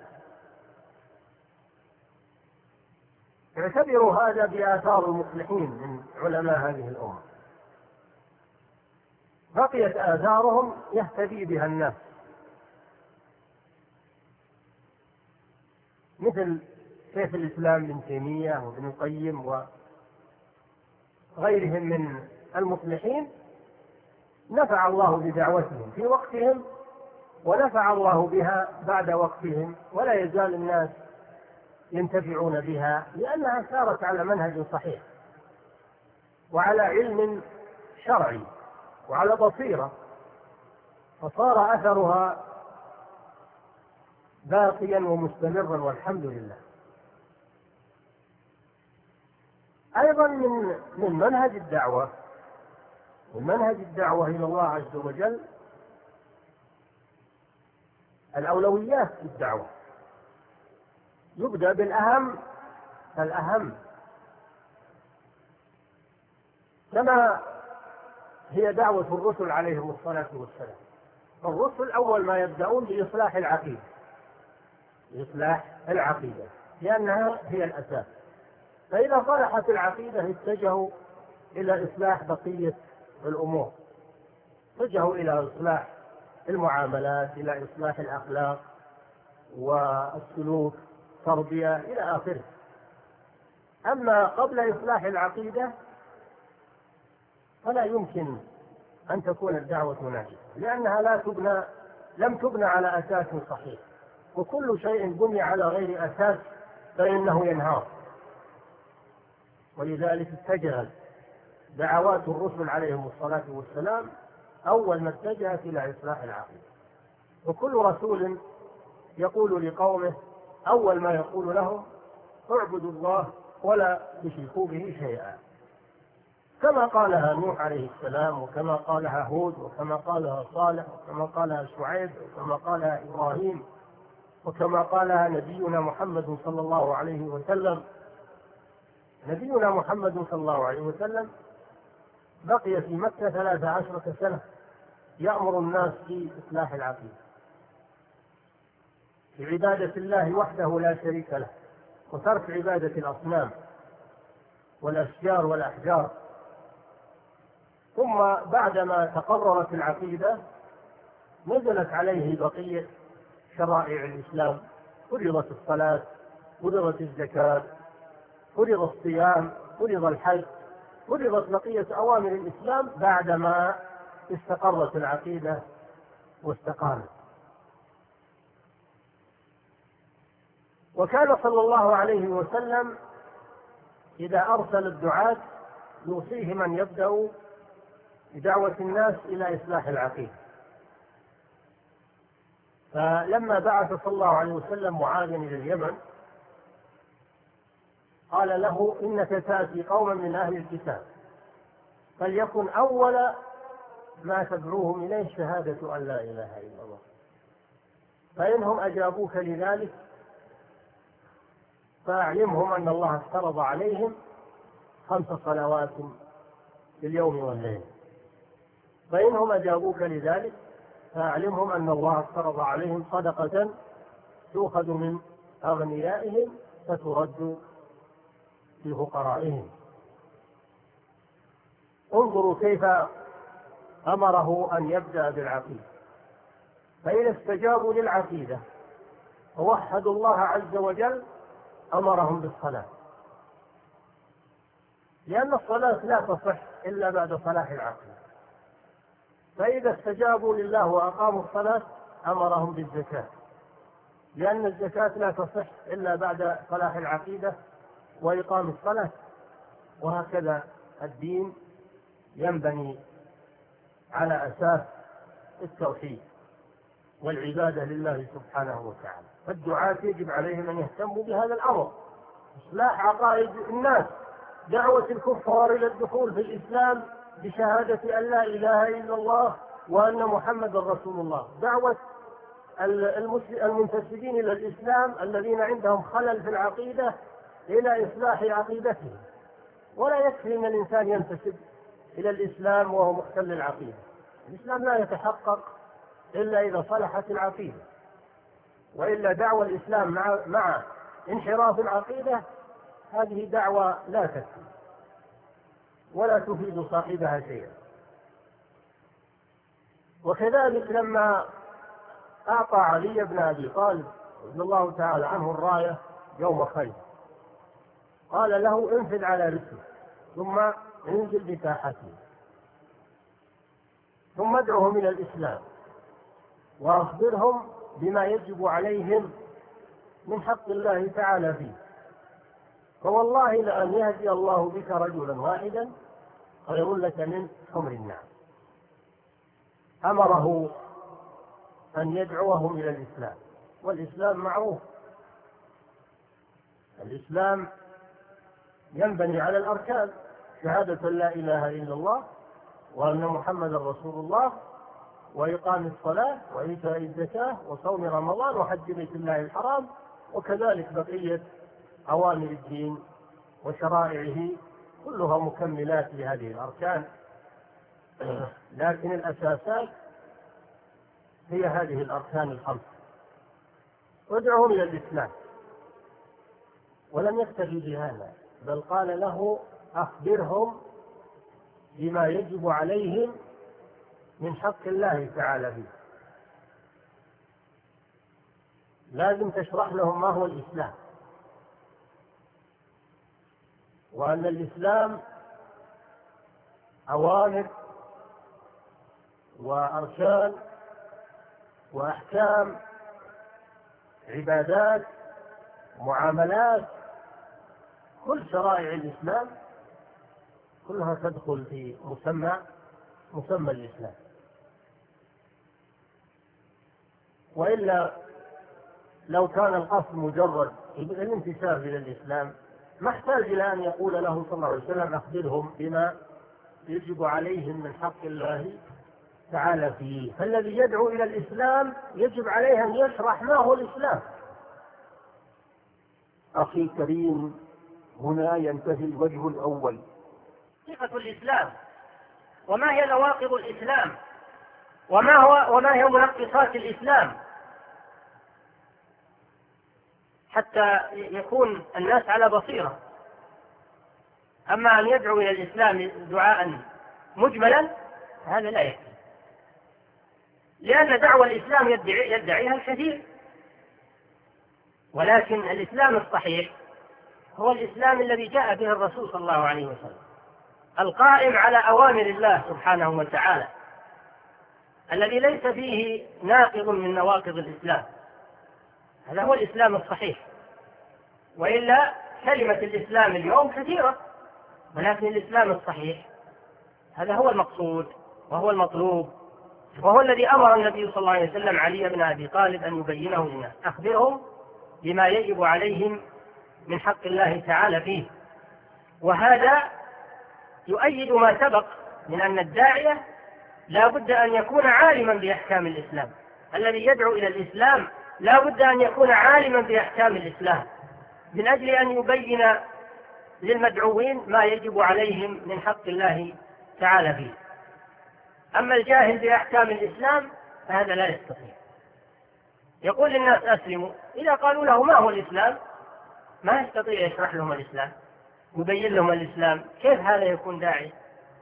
اعتبروا هذا بآثار المصلحين من علماء هذه الأمة، بقيت آثارهم يهتدي بها الناس، مثل شيخ الإسلام ابن تيمية وابن القيم وغيرهم من المصلحين. نفع الله بدعوتهم في وقتهم ونفع الله بها بعد وقتهم، ولا يزال الناس ينتفعون بها لأنها سارت على منهج صحيح وعلى علم شرعي وعلى بصيرة، فصار أثرها باقيا ومستمرا والحمد لله. أيضا من منهج الدعوة ومنهج الدعوة إلى الله عز وجل الأولويات في الدعوة، يبدأ بالأهم فالأهم، كما هي دعوة الرسل عليهم الصلاة والسلام. الرسل أول ما يبدأون بإصلاح العقيدة، إصلاح العقيدة لأنها هي الأساس. فإذا صلحت العقيدة اتجهوا إلى إصلاح بقية الأمور، اتجهوا إلى إصلاح المعاملات، إلى إصلاح الأخلاق والسلوك، تربية إلى آخره. أما قبل إصلاح العقيدة فلا يمكن أن تكون الدعوة ناجحة، لأنها لم تبنى على أساس صحيح، وكل شيء بني على غير أساس فإنه ينهار. ولذلك اتجهت دعوات الرسل عليهم الصلاة والسلام أول ما اتجهت إلى إصلاح العقيدة. وكل رسول يقول لقومه أول ما يقول لهم اعبدوا الله ولا تشركوا به شيئا، كما قالها نوح عليه السلام، وكما قالها هود، وكما قالها صالح، وكما قالها شعيب، وكما قالها إبراهيم، وكما قالها نبينا محمد صلى الله عليه وسلم. نبينا محمد صلى الله عليه وسلم بقي في مكة 13 سنة يأمر الناس في إصلاح العقيدة، في عبادة الله وحده لا شريك له، وترك عبادة الأصنام والأشجار والأحجار. ثم بعدما تقررت العقيدة نزلت عليه بقية شرائع الإسلام، فرضت الصلاة، فرضت الزكاة، فرض الصيام، فرض الحج، فرضت بقية أوامر الإسلام بعدما استقرت العقيدة واستقامت. وكان صلى الله عليه وسلم إذا أرسل الدعاة يوصيهم أن يبدأوا بدعوة الناس إلى إصلاح العقيدة. فلما بعث صلى الله عليه وسلم معاذ إلى اليمن قال له إنك تأتي قوما من أهل الكتاب فليكن أول ما تدعوهم إليه شهادة أن لا إله إلا الله، فإنهم أجابوك لذلك فأعلمهم أن الله افترض عليهم 5 صلوات في اليوم والليل، فإنهم أجابوك لذلك فأعلمهم أن الله افترض عليهم صدقة تؤخذ من أغنيائهم فترد في فقرائهم. انظروا كيف أمره أن يبدأ بالعقيدة. فإذا استجابوا للعقيدة ووحدوا الله عز وجل أمرهم بالصلاة، لأن الصلاة لا تصح إلا بعد صلاح العقيدة. فإذا استجابوا لله وأقاموا الصلاة أمرهم بالزكاة، لأن الزكاة لا تصح إلا بعد صلاح العقيدة وإقام الصلاة. وهكذا الدين ينبني على أساس التوحيد والعبادة لله سبحانه وتعالى. فالدعاة يجب عليهم أن يهتموا بهذا الأمر، إصلاح عقائد الناس، دعوة الكفار إلى الدخول في الإسلام بشهادة أن لا إله إلا الله وأن محمد رسول الله، دعوة المنتسبين إلى الإسلام الذين عندهم خلل في العقيدة إلى إصلاح عقيدتهم. ولا يكفي أن الإنسان ينتسب إلى الإسلام وهو مختل العقيدة، الإسلام لا يتحقق إلا إذا صلحت العقيدة، وإلا دعوة الإسلام مع انحراف العقيدة هذه دعوة لا تكفي ولا تفيد صاحبها شيئا. وكذلك لما أعطى علي بن أبي طالب رضي الله تعالى عنه الراية يوم خيبر قال له انفذ على رسلك ثم انزل بساحته ثم ادعهم إلى الإسلام وأخبرهم بما يجب عليهم من حق الله تعالى فيه، فوالله لأن يهدي الله بك رجلا واحدا خير لك من حمر النعم. أمره أن يدعوهم إلى الإسلام، والإسلام معروف، الإسلام ينبني على الأركان، شهادة لا إله إلا الله وأن محمد رسول الله، وإقام الصلاة وإيتاء الزكاة وصوم رمضان وحج بيت الله الحرام، وكذلك بقية أوامر الدين وشرائعه كلها مكملات لهذه الأركان. لكن الأساسات هي هذه الأركان الخمس. ادعوهم إلى الإسلام، ولم يكتفي بهذا، بل قال له أخبرهم بما يجب عليهم من حق الله تعالى فيه. لازم تشرح لهم ما هو الإسلام، وأن الإسلام أوامر وأركان وأحكام، عبادات، معاملات، كل شرائع الإسلام كلها تدخل في مسمى الإسلام. وإلا لو كان القصد مجرد الانتساب إلى الإسلام ما احتاج إلى أن يقول له صلى الله عليه وسلم أخبرهم بما يجب عليهم من حق الله تعالى فيه. فالذي يدعو إلى الإسلام يجب عليه أن يشرح ما هو الإسلام. أخي الكريم، هنا ينتهي الوجه الأول. صفة الإسلام، وما هي نواقض الإسلام، وما هي منقصات الإسلام، حتى يكون الناس على بصيرة. أما أن يدعو إلى الإسلام دعاء مجملا هذا لا يكفي، لأن دعوة الإسلام يدعيها الكثير، ولكن الإسلام الصحيح هو الإسلام الذي جاء به الرسول صلى الله عليه وسلم، القائم على أوامر الله سبحانه وتعالى، الذي ليس فيه ناقض من نواقض الإسلام. هذا هو الإسلام الصحيح. وإلا كلمة الإسلام اليوم كثيرة، ولكن الإسلام الصحيح هذا هو المقصود وهو المطلوب، وهو الذي أمر النبي صلى الله عليه وسلم علي بن أبي طالب أن يبينه للناس: أخبرهم بما يجب عليهم من حق الله تعالى فيه. وهذا يؤيد ما سبق من أن الداعية لا بد أن يكون عالما بأحكام الإسلام. الذي يدعو إلى الإسلام لا بد أن يكون عالما بأحكام الإسلام، من أجل أن يبين للمدعوين ما يجب عليهم من حق الله تعالى فيه. أما الجاهل بأحكام الإسلام فهذا لا يستطيع. يقول للناس أسلموا، إذا قالوا له ما هو الإسلام ما يستطيع يشرح لهم الإسلام، يبين لهم الإسلام. كيف هذا يكون داعي؟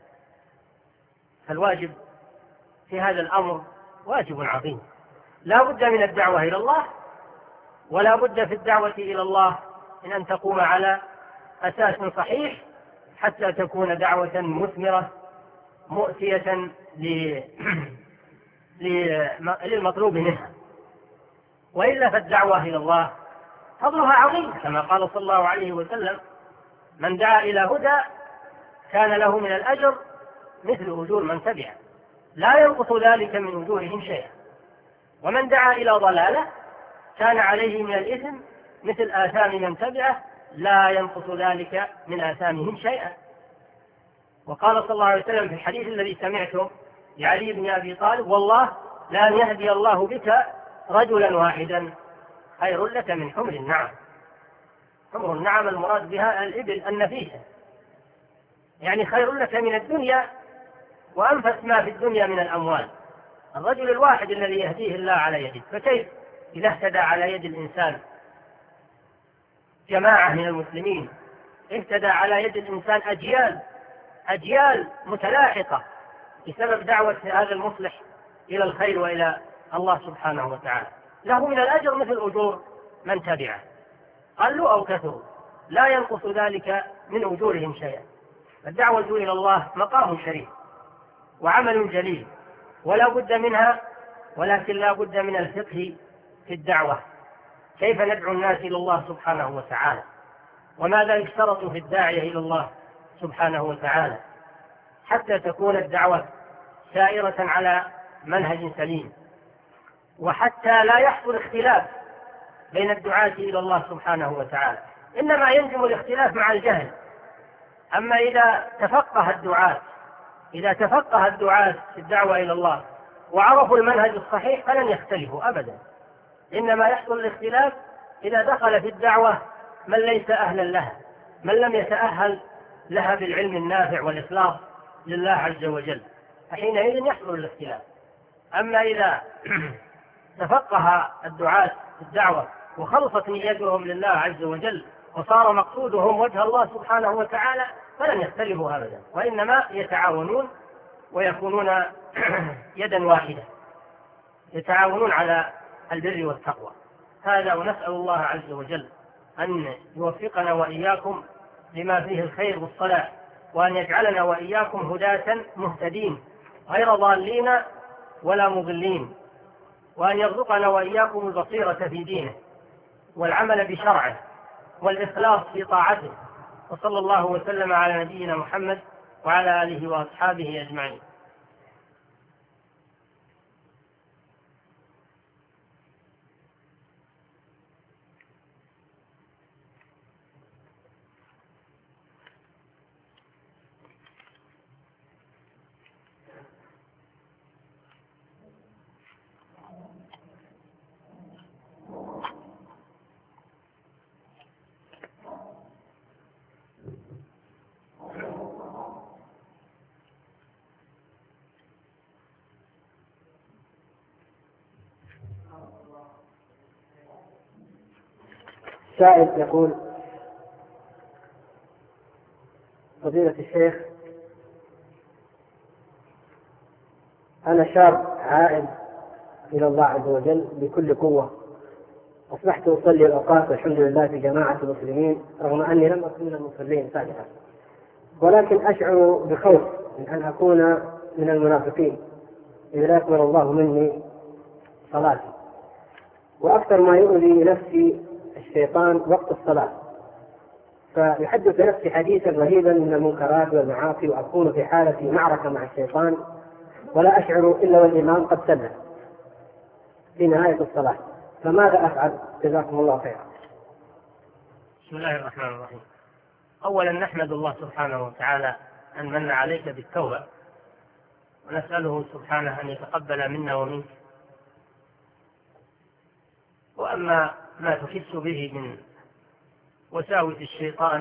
فالواجب في هذا الأمر واجب عظيم. لا بد من الدعوة إلى الله، ولا بد في الدعوة إلى الله من أن تقوم على أساس صحيح حتى تكون دعوة مثمرة مؤتية للمطلوب منها. وإلا فالدعوة إلى الله فضلها عظيم، كما قال صلى الله عليه وسلم: من دعا إلى هدى كان له من الأجر مثل أجور من تبعه لا ينقص ذلك من أجورهم شيئا، ومن دعا إلى ضلالة كان عليه من الإثم مثل آثام من تبعه لا ينقص ذلك من آثامهم شيئا. وقال صلى الله عليه وسلم في الحديث الذي سمعته لعلي بن أبي طالب: والله لأن يهدي الله بك رجلا واحدا خير لك من حمر النعم. حمر النعم المراد بها الإبل النفيسة، يعني خير لك من الدنيا وأنفس ما في الدنيا من الأموال. الرجل الواحد الذي يهديه الله على يده، فكيف إذا اهتدى على يد الإنسان جماعة من المسلمين، اهتدى على يد الإنسان أجيال متلاحقة بسبب دعوة هذا المصلح إلى الخير وإلى الله سبحانه وتعالى، له من الأجر مثل أجور من تبعه قلوا أو كثروا لا ينقص ذلك من أجورهم شيئا. الدعوة إلى الله مقام شريف وعمل جليل ولا بد منها، ولكن لا بد من الفقه في الدعوة، كيف ندعو الناس إلى الله سبحانه وتعالى، وماذا يشترط في الداعية إلى الله سبحانه وتعالى حتى تكون الدعوة سائرة على منهج سليم، وحتى لا يحصل اختلاف بين الدعاة إلى الله سبحانه وتعالى. إنما ينجم الاختلاف مع الجهل. أما إذا تفقه الدعاة إذا تفقه الدعاة في الدعوة إلى الله وعرفوا المنهج الصحيح فلن يختلفوا أبدا، إنما يحصل الاختلاف إذا دخل في الدعوة من ليس أهلا لها، من لم يتأهل لها بالعلم النافع والإخلاص لله عز وجل، فحينئذ يحصل الاختلاف. أما إذا تفقه الدعاة في الدعوة وخلصت نيتهم لله عز وجل وصار مقصودهم وجه الله سبحانه وتعالى فلن يختلفوا أبدا، وإنما يتعاونون ويكونون يدا واحدة، يتعاونون على البر والتقوى. هذا، ونسأل الله عز وجل أن يوفقنا وإياكم لما فيه الخير والصلاح، وأن يجعلنا وإياكم هداة مهتدين غير ضالين ولا مضلين، وأن يرزقنا وإياكم البصيرة في دينه والعمل بشرعه والإخلاص في طاعته. وصلى الله وسلم على نبينا محمد وعلى آله وأصحابه أجمعين. سائل يقول: فضيلة الشيخ، أنا شاب عائد إلى الله عز وجل بكل قوة، أصبحت أصلي الأوقات والحمد لله في جماعة المسلمين رغم أني لم أكن من المصلين سابقا، ولكن أشعر بخوف من أن أكون من المنافقين إذا لا يقبل الله مني صلاتي، وأكثر ما يؤذي نفسي الشيطان وقت الصلاة، فيحدث نفسي حديثا رهيبا من المنكرات والمعاصي، وأكون في حالة معركة مع الشيطان ولا أشعر إلا والإمام قد سلم في نهاية الصلاة، فماذا أفعل؟ جزاكم الله خيرا. بسم الله الرحمن الرحيم. أولا نحمد الله سبحانه وتعالى أن من عليك بالتوبة، ونسأله سبحانه أن يتقبل منا ومنك. وأما ما تحس به من وساوس الشيطان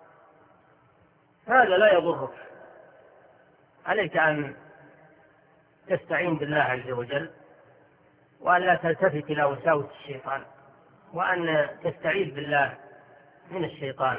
هذا لا يضرك، عليك أن تستعين بالله عز وجل، وأن لا تلتفت إلى وساوس الشيطان، وأن تستعيذ بالله من الشيطان.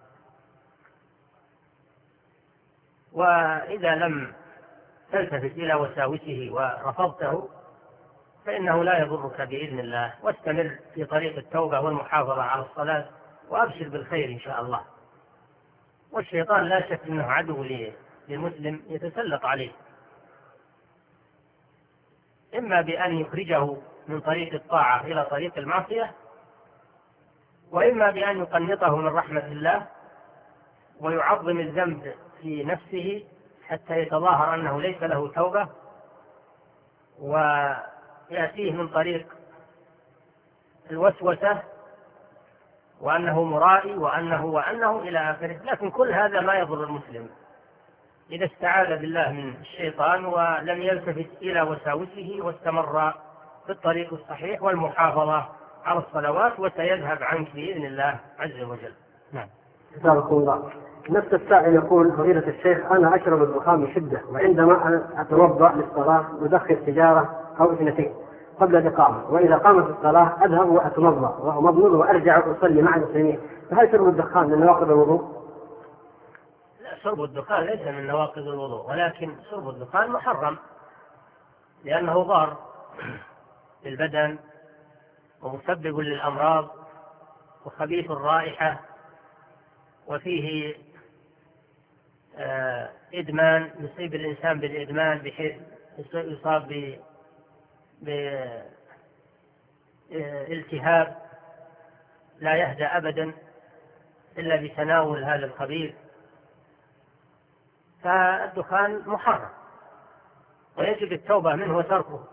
وإذا لم تلتفت إلى وساوسه ورفضته فإنه لا يضرك بإذن الله، واستمر في طريق التوبة والمحافظة على الصلاة، وأبشر بالخير إن شاء الله. والشيطان لا شك أنه عدو للمسلم يتسلط عليه، إما بأن يخرجه من طريق الطاعة إلى طريق المعصية، وإما بأن يقنطه من رحمة الله ويعظم الذنب في نفسه حتى يتظاهر أنه ليس له توبة، ويأتيه من طريق الوسوسة وأنه مرائي وأنه إلى آخره. لكن كل هذا ما يضر المسلم إذا استعاذ بالله من الشيطان ولم يلتفت إلى وساوسه واستمر في الطريق الصحيح والمحافظة على الصلوات، وسيذهب عنك بإذن الله عز وجل. نعم. جزاكم الله. نفس السائل يقول: فضيلة الشيخ، أنا أشرب الدخان بشدة، وعندما أتوضأ للصلاة أدخن سيجارة أو اثنتين قبل الإقامة، وإذا قامت الصلاة أذهب وأتوضأ وأمضمض وأرجع أصلي مع المسلمين، فهل شرب الدخان من نواقض الوضوء؟ لا، شرب الدخان ليس من نواقض الوضوء، ولكن شرب الدخان محرم لأنه ضار بالبدن ومسبب للأمراض وخبيث الرائحة، وفيه إدمان، يصيب الإنسان بالإدمان بحيث يصاب بالالتهاب لا يهدأ أبدا إلا بتناول هذا الخبيث. فالدخان محرم ويجب التوبة منه وتركه،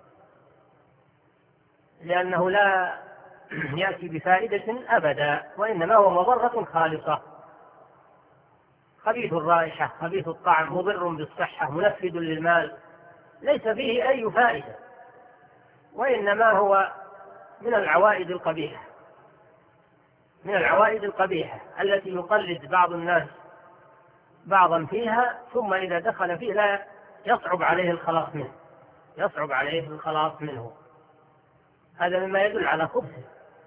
لأنه لا يأتي بفائدة أبدا، وإنما هو مضرة خبيث الرائحة، خبيث الطعم، مضر بالصحة، منفذ للمال، ليس فيه أي فائدة، وإنما هو من العوائد القبيحة، من العوائد القبيحة التي يقلد بعض الناس بعضا فيها، ثم إذا دخل فيه لا يصعب عليه الخلاص منه، يصعب عليه الخلاص منه. هذا مما يدل على خبثه.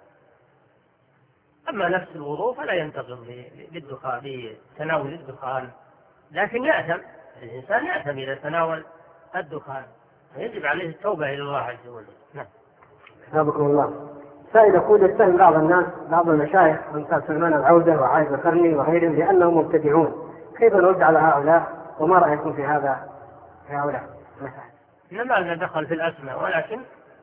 أما نفس الوضوء فلا ينتقض بتناول الدخان، لكن يأثم الإنسان، يأثم إذا تناول الدخان، يجب عليه التوبة إلى الله عز وجل. نعم. حفظكم الله. سائل يقول: يتهم بعض الناس، بعض المشايخ أمثال سلمان العودة وعايز القرني وغيرهم بأنهم مبتدعون، كيف نرد على هؤلاء وما رأيكم في هذا في هؤلاء؟ إنما لنا دخل في الأسماء، ولكن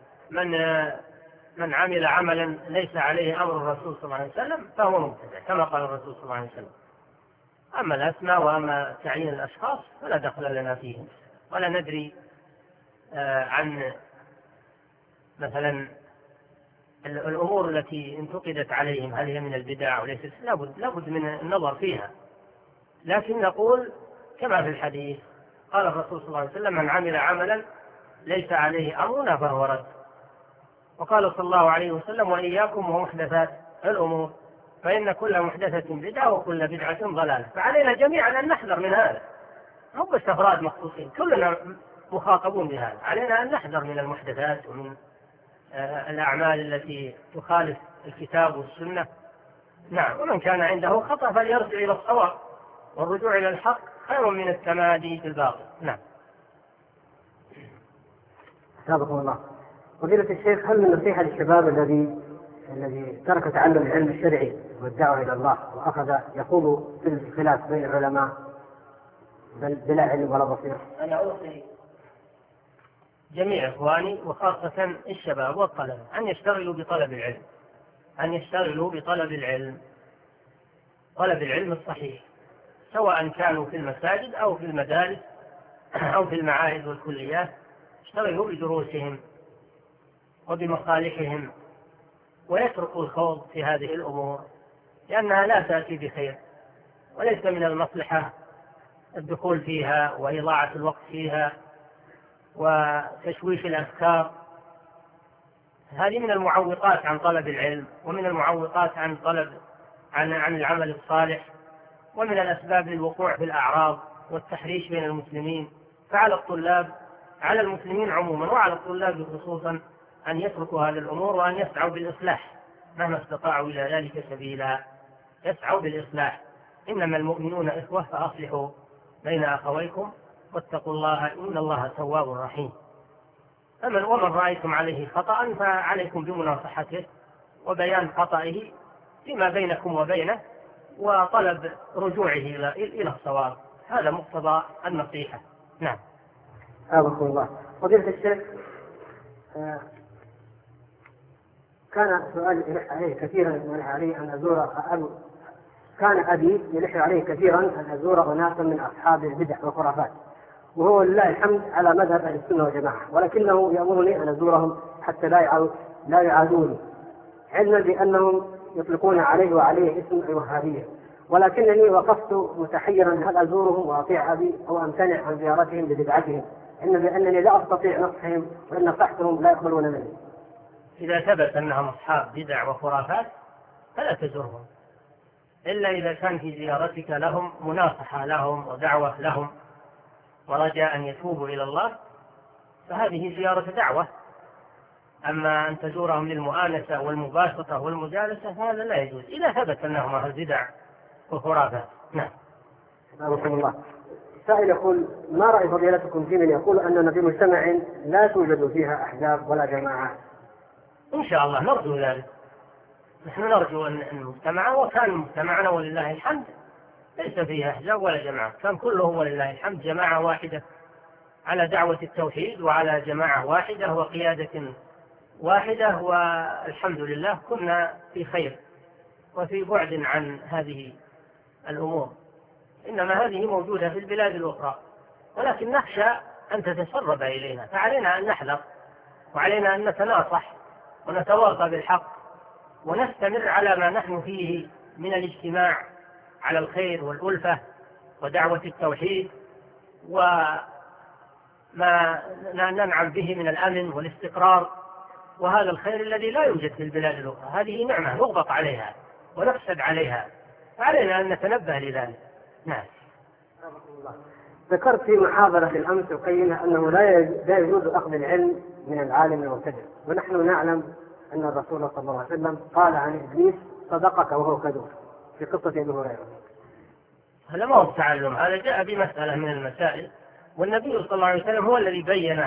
من عمل عملا ليس عليه أمر الرسول صلى الله عليه وسلم فهو مبتدع، كما قال الرسول صلى الله عليه وسلم. أما الأسماء وأما تعيين الأشخاص فلا دخل لنا فيهم، ولا ندري عن مثلا الأمور التي انتقدت عليهم هل هي من البدع أو ليست، لابد من النظر فيها. لكن نقول كما في الحديث قال الرسول صلى الله عليه وسلم: من عمل عملا ليس عليه أمرنا فهو رد. وقال صلى الله عليه وسلم: وإياكم ومحدثات الأمور فإن كل محدثة بدعة وكل بدعة ضلالة. فعلينا جميعا أن نحذر من هذا، مو بس أفراد مخصوصين، كلنا مخاطبون بهذا. علينا أن نحذر من المحدثات ومن الأعمال التي تخالف الكتاب والسنة. نعم. ومن كان عنده خطأ فليرجع إلى الصواب، والرجوع إلى الحق خير من التمادي في الباطل. نعم. حفظكم الله. فضيلة الشيخ، هل من نصيحة للشباب الذي ترك تعلم العلم الشرعي والدعوة إلى الله وأخذ يقوم في الخلاف بين العلماء بلا علم ولا بصيرة؟ أنا أوصي جميع إخواني وخاصة الشباب والطلبة أن يشتغلوا بطلب العلم، أن يشتغلوا بطلب العلم، طلب العلم الصحيح، سواء كانوا في المساجد أو في المدارس أو في المعاهد والكليات. اشتغلوا بدروسهم وبمصالحهم، ويتركوا الخوض في هذه الأمور، لأنها لا تأتي بخير، وليس من المصلحة الدخول فيها وإضاعة الوقت فيها وتشويش الأفكار. هذه من المعوقات عن طلب العلم، ومن المعوقات عن عن العمل الصالح، ومن الأسباب للوقوع في الأعراض والتحريش بين المسلمين. فعلى الطلاب، على المسلمين عموما وعلى الطلاب خصوصا، أن يتركوا هذه الأمور وأن يسعوا بالإصلاح مهما استطاعوا إلى ذلك سبيلا، يسعوا بالإصلاح. إنما المؤمنون إخوة فأصلحوا بين أخويكم واتقوا الله إن الله تواب رحيم. ومن رأيتم عليه خطأ فعليكم بمناصحته وبيان خطئه فيما بينكم وبينه، وطلب رجوعه إلى الصواب. هذا مقتضى النصيحة. نعم. حفظكم الله. فضيلة الشيخ، كان سؤال يلح عليه كثيرا كان أبي يلح عليه كثيرا أن أزور أناسا من أصحاب البدع والخرافات، وهو لله الحمد على مذهب أهل السنة والجماعة، ولكنه يأمرني أن أزورهم حتى لا يعادوني، علما بأنهم يطلقون عليه وعليه اسم الوهابية، ولكنني وقفت متحيرا هل أزورهم وأطيع أبي أو أمتنع عن زيارتهم ببدعتهم، علما بأنني لا أستطيع نصحهم وإن نصحتهم لا يقبلون مني. إذا ثبت أنهم أصحاب بدع وخرافات فلا تزورهم، إلا إذا كان في زيارتك لهم مناصحة لهم ودعوة لهم ورجاء أن يتوبوا إلى الله، فهذه زيارة دعوة. أما أن تزورهم للمؤانسة والمباسطة والمجالسة فهذا لا يجوز إذا ثبت أنهم أهل بدع وخرافات. نعم. رحمه الله. سائل يقول: ما رأي فضيلتكم في من يقول أننا في مجتمع لا توجد فيها أحزاب ولا جماعات؟ إن شاء الله نرجو ذلك. نحن نرجو أن المجتمع، وكان مجتمعنا ولله الحمد ليس فيه أحزاب ولا جماعة، كان كله ولله الحمد جماعة واحدة على دعوة التوحيد وعلى جماعة واحدة وقيادة واحدة، والحمد لله كنا في خير وفي بعد عن هذه الأمور. إنما هذه موجودة في البلاد الأخرى، ولكن نخشى أن تتسرب إلينا، فعلينا أن نحذر، وعلينا أن نتناصح ونتواصى بالحق، ونستمر على ما نحن فيه من الاجتماع على الخير والألفة ودعوة التوحيد وما ننعم به من الأمن والاستقرار، وهذا الخير الذي لا يوجد في البلاد الأخرى. هذه نعمة نغبط عليها ونفسد عليها، فعلينا أن نتنبه لذلك. نعم. ذكرت في محاضرة الأمس القيمة أنه لا يجوز أخذ العلم من العالم المبتدئ، ونحن نعلم أن الرسول صلى الله عليه وسلم قال عن إبليس صدقك وهو كذوب في قصة أبي هريرة. هذا ما هو التعلم، هذا جاء بمسألة من المسائل، والنبي صلى الله عليه وسلم هو الذي بين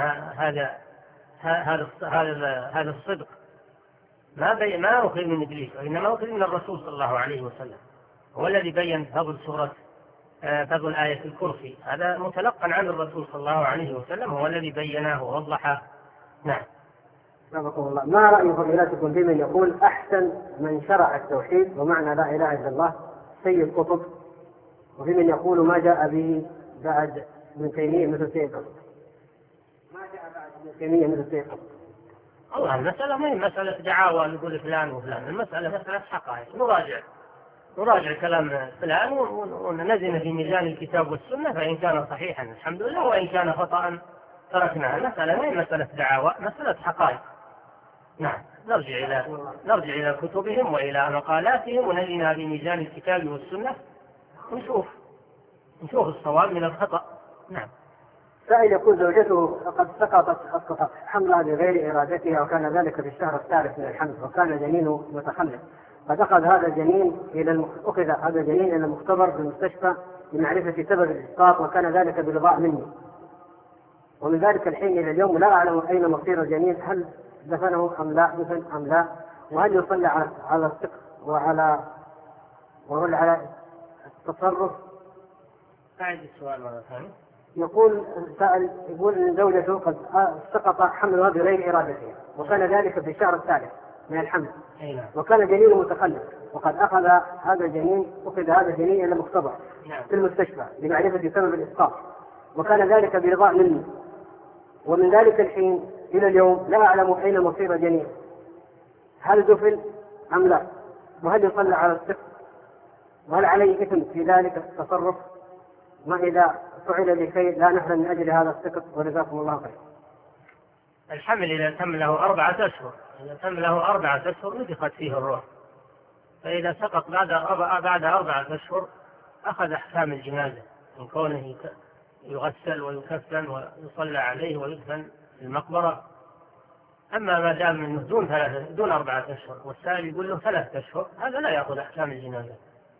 هذا الصدق. ما أخذ من إبليس، وإنما أخذ من الرسول صلى الله عليه وسلم، هو الذي بين فضل آية الكرسي، هذا متلقا عن الرسول صلى الله عليه وسلم، هو الذي بينه ووضحه. نعم. رحمكم الله. ما رأي فضيلتكم في من يقول أحسن من شرع التوحيد ومعنى لا إله إلا الله سيد قطب، وفي من يقول ما جاء به بعد ابن تيمية مثل سيد قطب؟ ما جاء بعد ابن تيمية مثل سيد قطب. الله المسألة ما هي مسألة دعاوى نقول فلان وفلان، المسألة مسألة حقائق، نراجع كلام فلان ونزن في ميزان الكتاب والسنة، فإن كان صحيحا الحمد لله، وإن كان خطأ تركناها. المسألة ما هي مسألة دعاوى، مسألة حقائق. نعم. نرجع إلى كتبهم وإلى مقالاتهم ونزنها بميزان الكتاب والسنة ونشوف الصواب من الخطأ. نعم. سائل يقول زوجته قد سقطت حملها بغير إرادتها، وكان ذلك في الشهر الثالث من الحمل، وكان جنينه متخلف، فأخذ هذا الجنين إلى المختبر في المستشفى لمعرفة سبب الإسقاط، وكان ذلك برضاع مني، ومن ذلك الحين إلى اليوم لا أعلم أين مصير الجنين، هل دفنه أم لا، وهل يصلى على السقف وعلى التصرف. أعد السؤال مرة ثانية. يقول إن زوجته قد سقط حملها بغير إرادتها، وكان ذلك في الشهر الثالث من الحمل، وكان جنينه متخلف، وقد أخذ هذا الجنين إلى مختبر في المستشفى لمعرفة سبب الإسقاط، وكان ذلك برضاع مني، ومن ذلك الحين إلى اليوم لا أعلم أين مصير جنين، هل دفن أم لا، وهل يصلى على السقف، وهل عليه إثم في ذلك التصرف، ما إذا فعل لكي لا نحرم من أجل هذا السقف، وجزاكم الله خير. الحمل إذا تم له 4 أشهر، نفخت فيه الروح، فإذا سقط بعد 4 أشهر أخذ أحكام الجنازة من كونه يغسل ويكفن ويصلى عليه ويدفن في المقبرة. أما ما دام منه دون 4 أشهر والسائل يقول له 3 أشهر، هذا لا يأخذ أحكام الجنازة،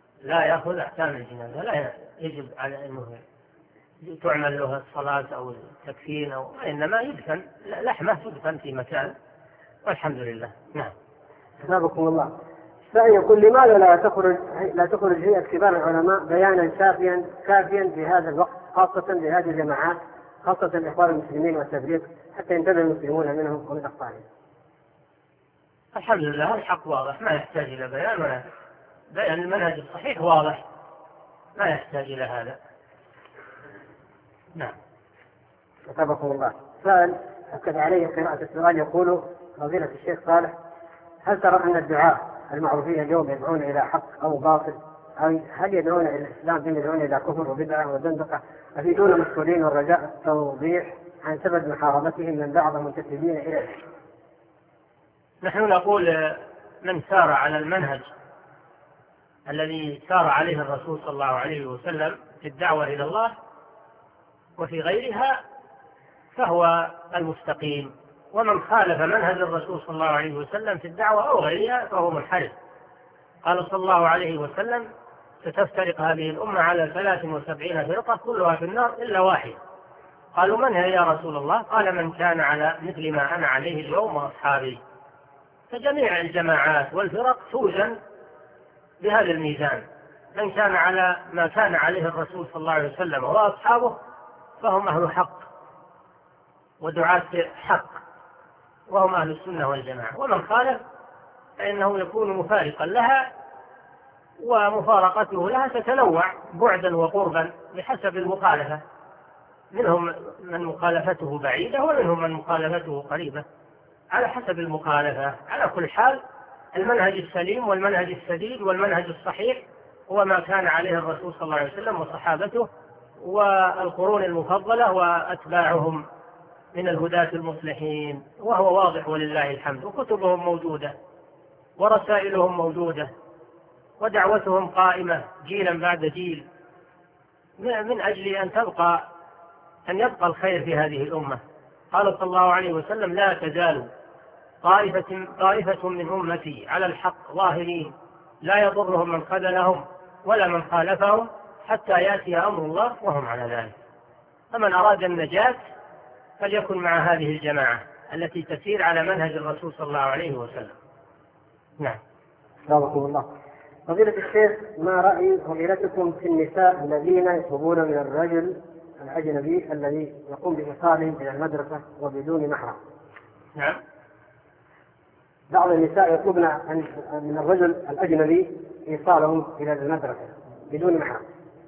لا يجب على أنه تعمل له الصلاة أو التكفين، إنما يدفن لحمه تدفن في مكان، والحمد لله. نعم. جزاكم الله. السائل يقول لماذا لا تخرج هيئة كبار العلماء بيانا كافيا في هذا الوقت، خاصة بهذه الجماعات، خاصة الإخوان المسلمين والتفريق، حتى ينتبه المسلمون منهم ومن أخطائهم؟ الحمد لله الحق واضح، ما يحتاج إلى بيان المنهج الصحيح واضح، ما يحتاج إلى هذا. نعم. جزاكم الله. سائل أكد عليه قراءة السؤال، يقول فضيلة الشيخ صالح، هل ترى أن الدعاء المعروفين اليوم يدعون إلى حق أو باطل، أو هل يدعون إلى الإسلام أم يدعون إلى كفر وبدعة وزندقة؟ أفيدون مسؤولين والرجاء التوضيح عن سبب محاربتهم من بعض المنتسبين إليه. نحن نقول من سار على المنهج الذي سار عليه الرسول صلى الله عليه وسلم في الدعوة إلى الله وفي غيرها فهو المستقيم، ومن خالف منهج الرسول صلى الله عليه وسلم في الدعوة أو غيرها فهو منحرف. قال صلى الله عليه وسلم: ستفترق هذه الأمة على 73 فرقة كلها في النار إلا واحد. قالوا: من هي يا رسول الله؟ قال: من كان على مثل ما أنا عليه اليوم وأصحابي. فجميع الجماعات والفرق توزن بهذا الميزان، من كان على ما كان عليه الرسول صلى الله عليه وسلم وأصحابه فهم أهل حق ودعاة حق، وهم أهل السنة والجماعة، ومن خالف فإنه يكون مفارقا لها، ومفارقته لها تتنوع بعدا وقربا بحسب المخالفة، منهم من مخالفته بعيدة ومنهم من مخالفته قريبة، على حسب المخالفة. على كل حال المنهج السليم والمنهج السديد والمنهج الصحيح هو ما كان عليه الرسول صلى الله عليه وسلم وصحابته والقرون المفضلة وأتباعهم من الهداة المصلحين، وهو واضح ولله الحمد، وكتبهم موجودة ورسائلهم موجودة ودعوتهم قائمة جيلا بعد جيل من أجل أن يبقى الخير في هذه الأمة. قال صلى الله عليه وسلم: لا تزال طائفة من أمتي على الحق ظاهرين لا يضرهم من خذلهم ولا من خالفهم حتى يأتي أمر الله وهم على ذلك. فمن أراد النجاة فليكن مع هذه الجماعة التي تسير على منهج الرسول صلى الله عليه وسلم. نعم. رحمه الله. فضيلة الشيخ، ما رأي فضيلتكم في النساء الذين يطلبون من الرجل الأجنبي الذي يقوم بإيصالهم إلى المدرسة وبدون محرم؟ نعم. بعض النساء يطلبن من الرجل الأجنبي إيصالهم إلى المدرسة بدون محرم.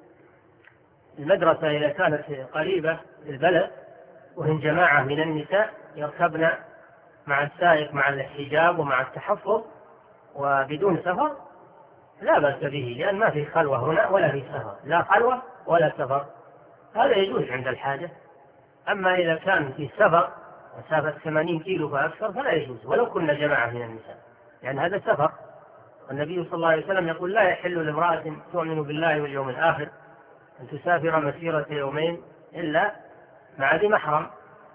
المدرسة إذا كانت قريبة للبلد وهن جماعة من النساء يركبن مع السائق مع الحجاب ومع التحفظ وبدون سفر لا بأس به، لأن ما في خلوة هنا ولا في سفر، لا خلوة ولا سفر، هذا يجوز عند الحاجة. أما إذا كان في سفر مسافة 80 كيلو فأكثر فلا يجوز ولو كنا جماعة من النساء، لأن هذا سفر. والنبي صلى الله عليه وسلم يقول: لا يحل لامرأة تؤمن بالله واليوم الآخر أن تسافر مسيرة يومين إلا مع ذي محرم.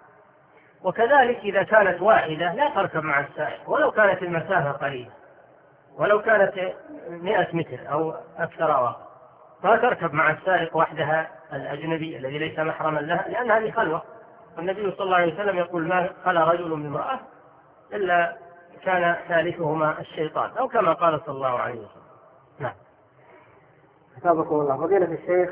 وكذلك إذا كانت واحدة لا تركب مع السائق ولو كانت المسافة قريبة، ولو كانت 100 متر أو أكثر أو أقل، لا تركب مع السائق وحدها الأجنبي الذي ليس محرما لها، لأن هذه خلوة. والنبي صلى الله عليه وسلم يقول: ما خلا رجل من امرأة إلا كان ثالثهما الشيطان، أو كما قال صلى الله عليه وسلم. نعم. أثابكم الله. فضيلة الشيخ،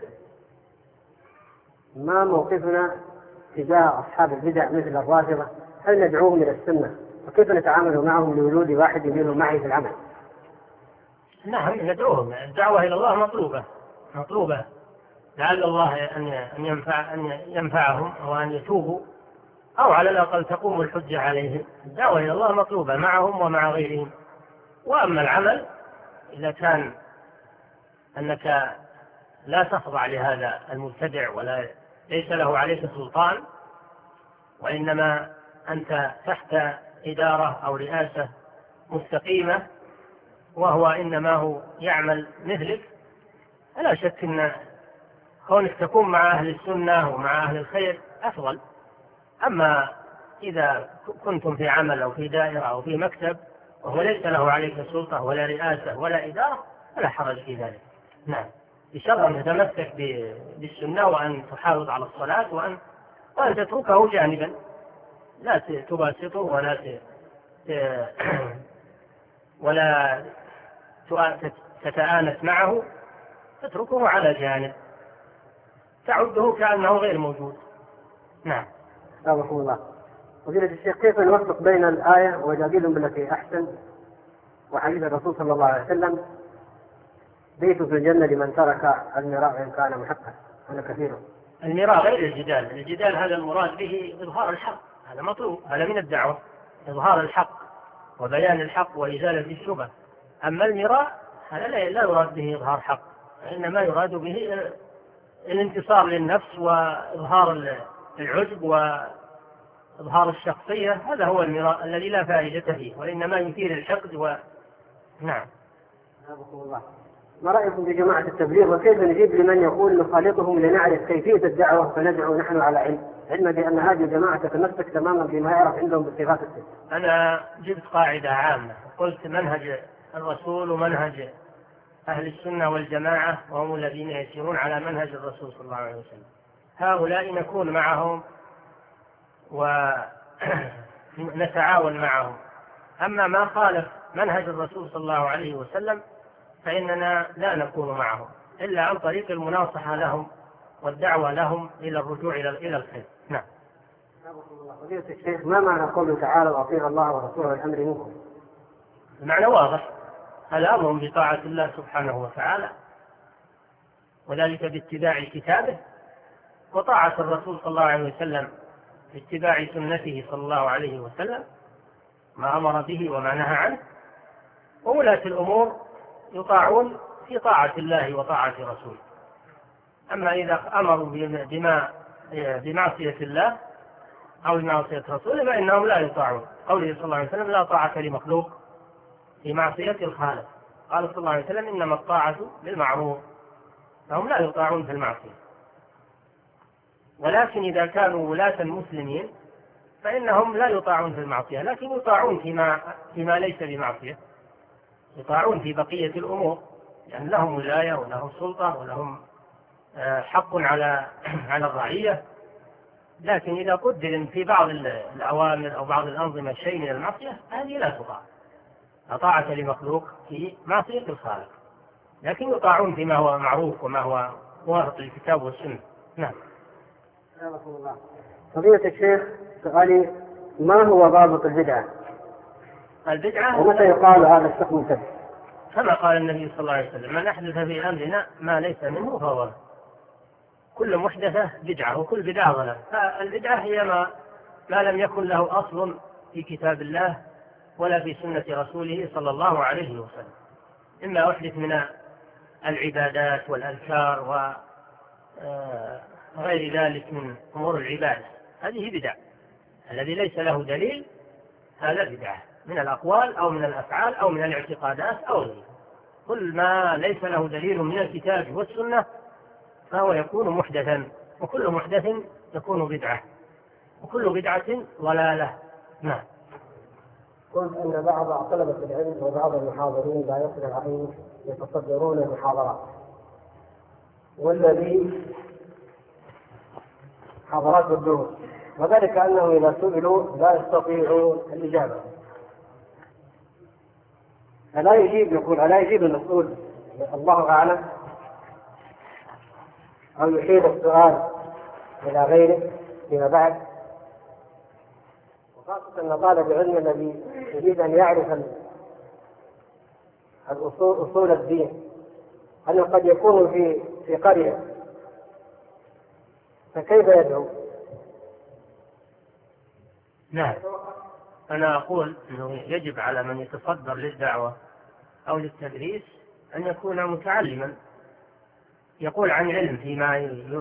ما موقفنا تجاه أصحاب البدع مثل الرافضة؟ هل ندعوهم إلى السنة؟ وكيف نتعامل معهم لوجود واحد منهم معي في العمل؟ نعم، ندعوهم. الدعوة إلى الله مطلوبة لعل الله أن ينفعهم أو أن يتوبوا، أو على الأقل تقوم الحجة عليهم. الدعوة إلى الله مطلوبة معهم ومع غيرهم. وأما العمل إذا كان أنك لا تخضع لهذا المبتدع ولا ليس له عليك سلطان، وإنما أنت تحت إدارة أو رئاسة مستقيمة وهو إنما هو يعمل مثلك، فلا شك أن كونك تكون مع أهل السنة ومع أهل الخير أفضل. أما إذا كنتم في عمل أو في دائرة أو في مكتب وهو ليس له عليك سلطة ولا رئاسة ولا إدارة فلا حرج في ذلك. نعم، بشرط أن تتمسك بالسنة وأن تحافظ على الصلاة وأن تتركه جانبا، لا تباسطه ولا تتآنس معه، تتركه على جانب تعده كأنه غير موجود. نعم. رحمه الله. فضيلة الشيخ، كيف نوفق بين الآية وجادلهم بالتي أحسن وحديث الرسول صلى الله عليه وسلم: بيت في الجنة لمن ترك المراء إن كان محقا؟ أنا كثير. المراء غير الجدال. الجدال هذا المراد به إظهار الحق، هذا مطلوب، هذا من الدعوة، إظهار الحق وبيان الحق وإزالة الشبه. أما المراء هذا لا يراد به إظهار حق، إنما يراد به الانتصار للنفس وإظهار العجب وإظهار الشخصية. هذا هو المراء الذي لا فائدة فيه وإنما يثير الحقد نعم. الله. ما رأيكم في جماعة التبليغ، وكيف نجيب لمن يقول نخالطهم لنعرف كيفية الدعوة فندعو نحن على علم بأن هذه الجماعة تتمسك تماما بما يعرف عندهم بالصفات الست؟ أنا جبت قاعدة عامة، قلت منهج الرسول ومنهج أهل السنة والجماعة وهم الذين يسيرون على منهج الرسول صلى الله عليه وسلم، هؤلاء نكون معهم ونتعاون معهم. أما ما خالف منهج الرسول صلى الله عليه وسلم فإننا لا نكون معهم إلا عن طريق المناصحة لهم والدعوة لهم إلى الرجوع إلى الخير. نعم. فضيلة الشيخ، ما معنى قوله تعالى: وأطيعوا الله ورسوله الأمر منكم؟ المعنى واضح، هذا أمر بطاعة الله سبحانه وتعالى، وذلك باتباع كتابه وطاعة الرسول صلى الله عليه وسلم باتباع سنته صلى الله عليه وسلم ما أمر به وما نهى عنه. وولاة الأمور يطاعون في طاعة الله وطاعة رسوله. أما إذا أمروا بمعصية الله أو بمعصية رسوله فإنهم لا يطاعون. قوله صلى الله عليه وسلم: لا طاعة لمخلوق في معصية الخالق. قال صلى الله عليه وسلم: إنما الطاعة بالمعروف. فهم لا يطاعون في المعصية. ولكن إذا كانوا ولاة مسلمين فإنهم لا يطاعون في المعصية، لكن يطاعون فيما ليس بمعصية، يطاعون في بقية الأمور، لأن لهم ولاية ولهم سلطة ولهم حق على الرعية. لكن إذا قدر في بعض الأوامر أو بعض الأنظمة شيء من المعصية هذه لا تطاع. لا طاعة لمخلوق في معصية الخالق، لكن يطاعون فيما هو معروف وما هو موافق للكتاب والسنة. نعم. فضيلة الشيخ، سؤالي: ما هو ضابط البدعة؟ البدعة ومتى يقال هذا الشيخ مبتدع؟ كما قال النبي صلى الله عليه وسلم: من أحدث في أمرنا ما ليس منه فهو. كل محدثة بدعة وكل بدعة ضلالة. فالبدعة هي ما لم يكن له أصل في كتاب الله ولا في سنة رسوله صلى الله عليه وسلم، إما أحدث من العبادات والأذكار وغير ذلك من أمور العبادة، هذه بدعة. الذي ليس له دليل هذا بدعة، من الأقوال أو من الأفعال أو من الاعتقادات أو غيره. كل ما ليس له دليل من الكتاب والسنة فهو يكون محدثا، وكل محدث يكون بدعة، وكل بدعة ضلالة. نعم. قلت أن بعض طلبة العلم وبعض المحاضرين لا يقدر عليهم يتصدرون المحاضرات، والذي محاضرات الدروس، وذلك أنه إذا سئلوا لا يستطيعون الإجابة. ألا يجيب المسؤول الله أعلم، أو يحيل السؤال إلى غيره فيما بعد؟ وخاصة أن طالب العلم الذي يريد أن يعرف أصول الدين، أنه قد يكون في قرية، فكيف يدعو؟ نعم. أنا أقول أنه يجب على من يتصدر للدعوة أو للتدريس أن يكون متعلما، يقول عن علم فيما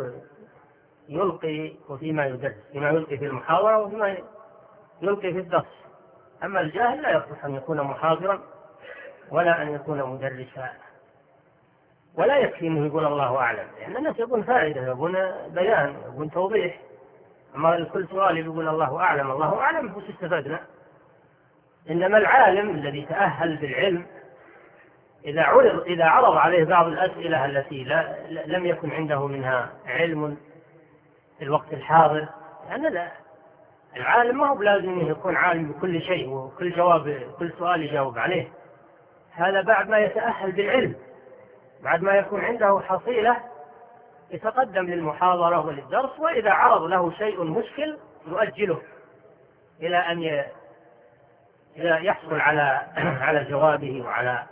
يلقي وفيما يدرس، فيما يلقي في المحاضرة وفيما يلقي في الدرس. أما الجاهل لا يصلح أن يكون محاضرا ولا أن يكون مدرسا، ولا يكفي أنه يقول الله أعلم، لأن الناس يقول فائدة، يقول بيان، يقول توضيح. أما الكل سؤال يقول الله أعلم الله أعلم فش استفدنا؟ إنما العالم الذي تأهل بالعلم إذا عرض عليه بعض الأسئلة التي لم يكن عنده منها علم في الوقت الحاضر، يعني العالم ما هو بلازم يكون عالم بكل شيء وكل سؤال يجاوب عليه. هذا بعد ما يتأهل بالعلم، بعد ما يكون عنده حصيلة يتقدم للمحاضرة وللدرس، وإذا عرض له شيء مشكل يؤجله إلى أن يحصل على جوابه وعلى.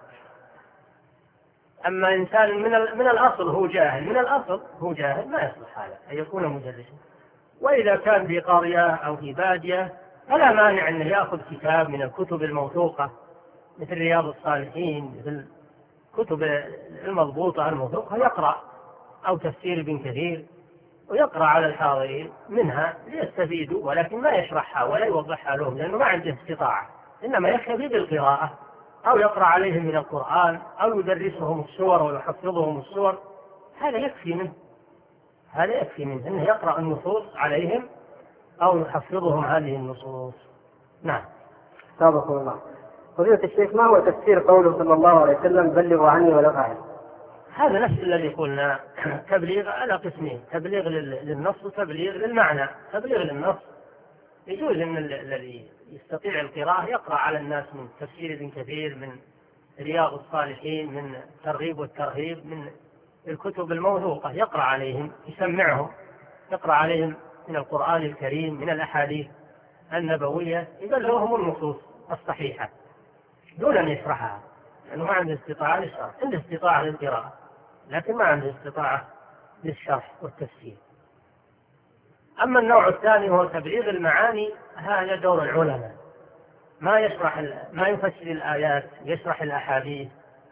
أما إنسان من الأصل هو جاهل ما يصلح هذا أن يكون مدرسا. وإذا كان في قرية أو في بادية فلا مانع أنه يأخذ كتاب من الكتب الموثوقة مثل رياض الصالحين، مثل كتب المضبوطة الموثوقة، يقرأ، أو تفسير ابن كثير، ويقرأ على الحاضرين منها ليستفيدوا، ولكن ما يشرحها ولا يوضحها لهم لأنه ما عنده استطاعة، إنما يكتفي بالقراءة، أو يقرأ عليهم من القرآن، أو يدرسهم السور ويحفظهم السور. هذا يكفي منه أنه يقرأ النصوص عليهم أو يحفظهم هذه النصوص. نعم. سابق الله. فضيلة الشيخ، ما هو تفسير قوله صلى الله عليه وسلم: بلغوا عني ولو آية؟ هذا نفس الذي قلنا، تبليغ على قسمين: تبليغ للنص وتبليغ للمعنى. تبليغ للنص يجوز أن الذي يستطيع القراءة يقرأ على الناس من تفسير ابن كثير، من رياض الصالحين، من الترغيب والترهيب، من الكتب الموثوقة، يقرأ عليهم، يسمعهم، يقرأ عليهم من القرآن الكريم، من الأحاديث النبوية، يبلغهم النصوص الصحيحة دون أن يشرحها، لأنه ما عنده استطاعة للشرح. عنده استطاعة للقراءة لكن ما عنده استطاعة للشرح والتفسير. أما النوع الثاني هو تبليغ المعاني، هذا دور العلماء، ما يفسر الآيات، يشرح الأحاديث،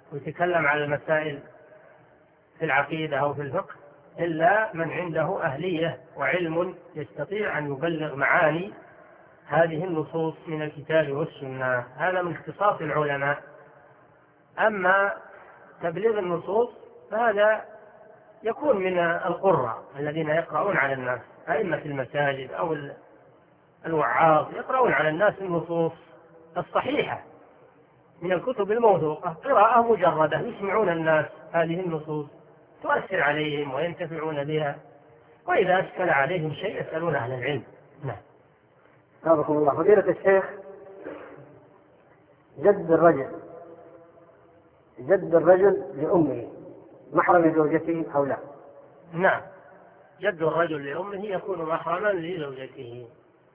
ويتكلم على المسائل في العقيدة أو في الفقه إلا من عنده أهلية وعلم يستطيع أن يبلغ معاني هذه النصوص من الكتاب والسنة. هذا من اختصاص العلماء. أما تبليغ النصوص فهذا يكون من القراء الذين يقرؤون على الناس، أئمة المساجد أو الوعاظ يقرؤون على الناس النصوص الصحيحة من الكتب الموثوقة قراءة مجردة، يسمعون الناس هذه النصوص تؤثر عليهم وينتفعون بها، وإذا أشكل عليهم شيء يسألون أهل العلم. نعم. حفظكم الله. فضيلة الشيخ، جد الرجل لأمه محرم زوجته أو لا؟ نعم، جد الرجل لأمه يكون محرما لزوجته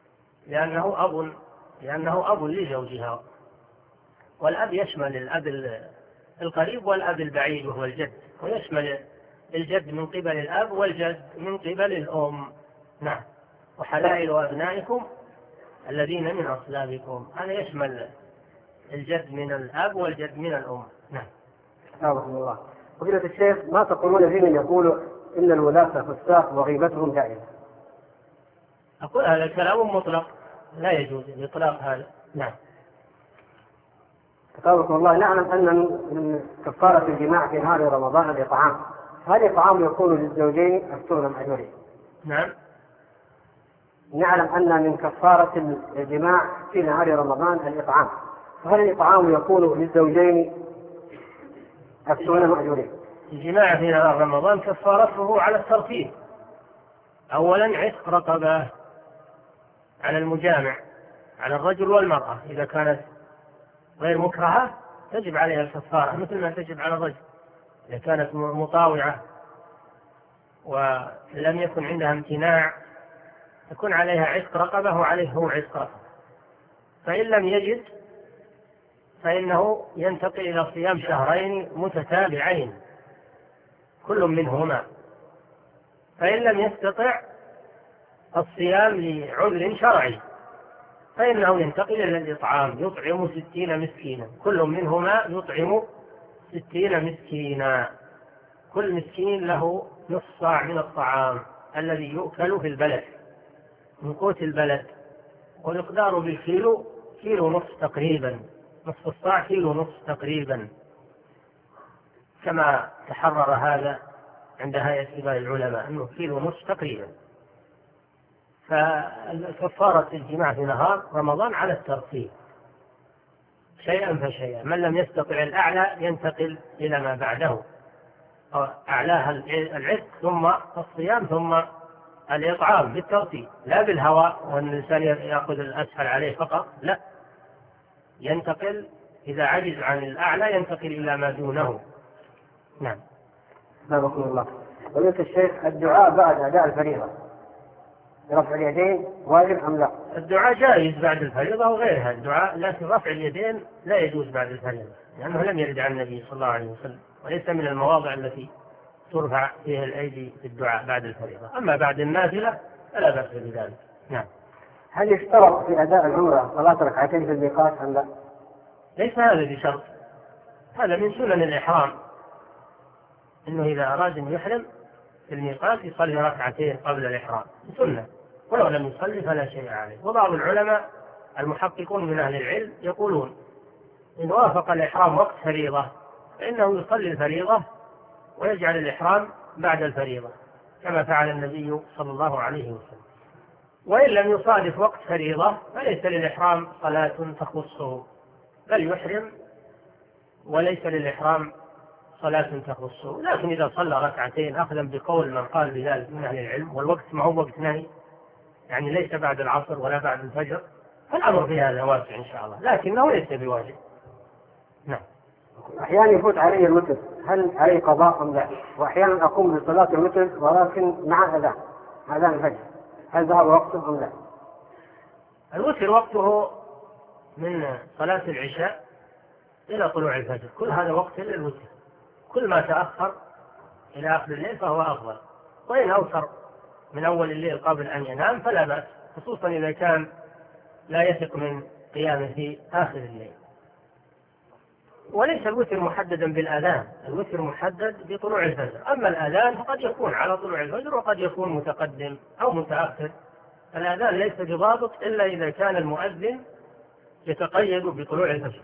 لأنه أب لزوجها، والأب يشمل الأب القريب والأب البعيد وهو الجد، ويشمل الجد من قبل الأب والجد من قبل الأم. نعم. وحلائل أبنائكم الذين من أصلابكم، هذا يشمل الجد من الأب والجد من الأم. نعم. حفظكم الله. فضيلة الشيخ، ما تقولون في من يقول إن الولاة فساق وغيبتهم جائزة؟ أقول هذا كلام مطلق، لا يجوز الإطلاق هذا. نعم. حفظكم الله. نعلم أن من كفارة الجماع في نهار رمضان الإطعام، هل الإطعام يكون للزوجين أفتون أم أجورين؟ نعم. نعلم أن من كفارة الجماع في نهار رمضان الإطعام، فهل الإطعام يكون للزوجين أفتون أم أجورين؟ الجماع في نهار رمضان كفارته على الترتيب: أولا عتق رقبة على المجامع، على الرجل والمرأة، إذا كانت غير مكرهة تجب عليها الكفارة مثل ما تجب على الرجل. إذا كانت مطاوعة ولم يكن عندها امتناع تكون عليها عتق رقبة وعليه هو عتق رقبة. فإن لم يجد فإنه ينتقل إلى صيام شهرين متتابعين كل منهما. فإن لم يستطع الصيام لعذر شرعي فإنه ينتقل إلى الإطعام، يطعم 60 مسكينا، كل منهما يطعم 60 مسكينا، كل مسكين له نصف صاع من الطعام الذي يؤكل في البلد من قوت البلد، ومقداره بالكيلو كيلو نصف تقريبا، نصف الصاع كيلو نصف تقريبا، كما تحرر هذا عند هيئة كبار العلماء أنه كيلو نصف تقريبا. فكفارة الجماع في نهار رمضان على الترتيب شيئا فشيئا. من لم يستطع الأعلى ينتقل إلى ما بعده، أعلاها العتق ثم الصيام ثم الإطعام بالترتيب، لا بالهواء وأن الإنسان يأخذ الأسهل عليه فقط، لا، ينتقل إذا عجز عن الأعلى ينتقل إلى ما دونه. نعم. بارك الله. قلت الشيخ، الدعاء بعد أداء الفريضة رفع اليدين واجب أم لا؟ الدعاء جائز بعد الفريضة وغيرها الدعاء، لكن رفع اليدين لا يجوز بعد الفريضة لأنه لم يرد عن النبي صلى الله عليه وسلم، وليس من المواضع التي ترفع فيها الأيدي في الدعاء بعد الفريضة. أما بعد النافلة فلا بأس بذلك. نعم. هل يشترط في أداء العمرة صلاة ركعتين في الميقات أم لا؟ ليس هذا بشرط، هذا من سنن الإحرام، إنه إذا أراد أن يحرم في الميقات يصلي ركعتين قبل الإحرام سنة، ولو لم يصلي فلا شيء عليه. وبعض العلماء المحققون من أهل العلم يقولون إن وافق الإحرام وقت فريضة فإنه يصلي الفريضة ويجعل الإحرام بعد الفريضة كما فعل النبي صلى الله عليه وسلم. وإن لم يصادف وقت فريضة فليس للإحرام صلاة تخصه، بل يحرم وليس للإحرام صلاة تخصه. لكن إذا صلى ركعتين أخذا بقول من قال بذلك من أهل العلم، والوقت ما هو وقت نهي يعني ليس بعد العصر ولا بعد الفجر، فالأمر في هذا واسع إن شاء الله، لكنه ليس بواجب. نعم. أحيانا يفوت علي الوتر، هل علي قضاء أم لا؟ وأحيانا أقوم بصلاة الوتر ولكن مع أذان الفجر، هل ذهب وقته أم لا؟ الوتر وقته من صلاة العشاء إلى طلوع الفجر، كل هذا وقت للوتر، كل ما تأخر إلى آخر الليل فهو أفضل، وإن أوتر من أول الليل قبل أن ينام فلا بأس، خصوصا إذا كان لا يثق من قيامه في آخر الليل. وليس الوتر محددا بالآذان، الوتر محدد بطلوع الفجر. أما الآذان فقد يكون على طلوع الفجر وقد يكون متقدم أو متأخر. الآذان ليس بضابط إلا إذا كان المؤذن يتقيد بطلوع الفجر.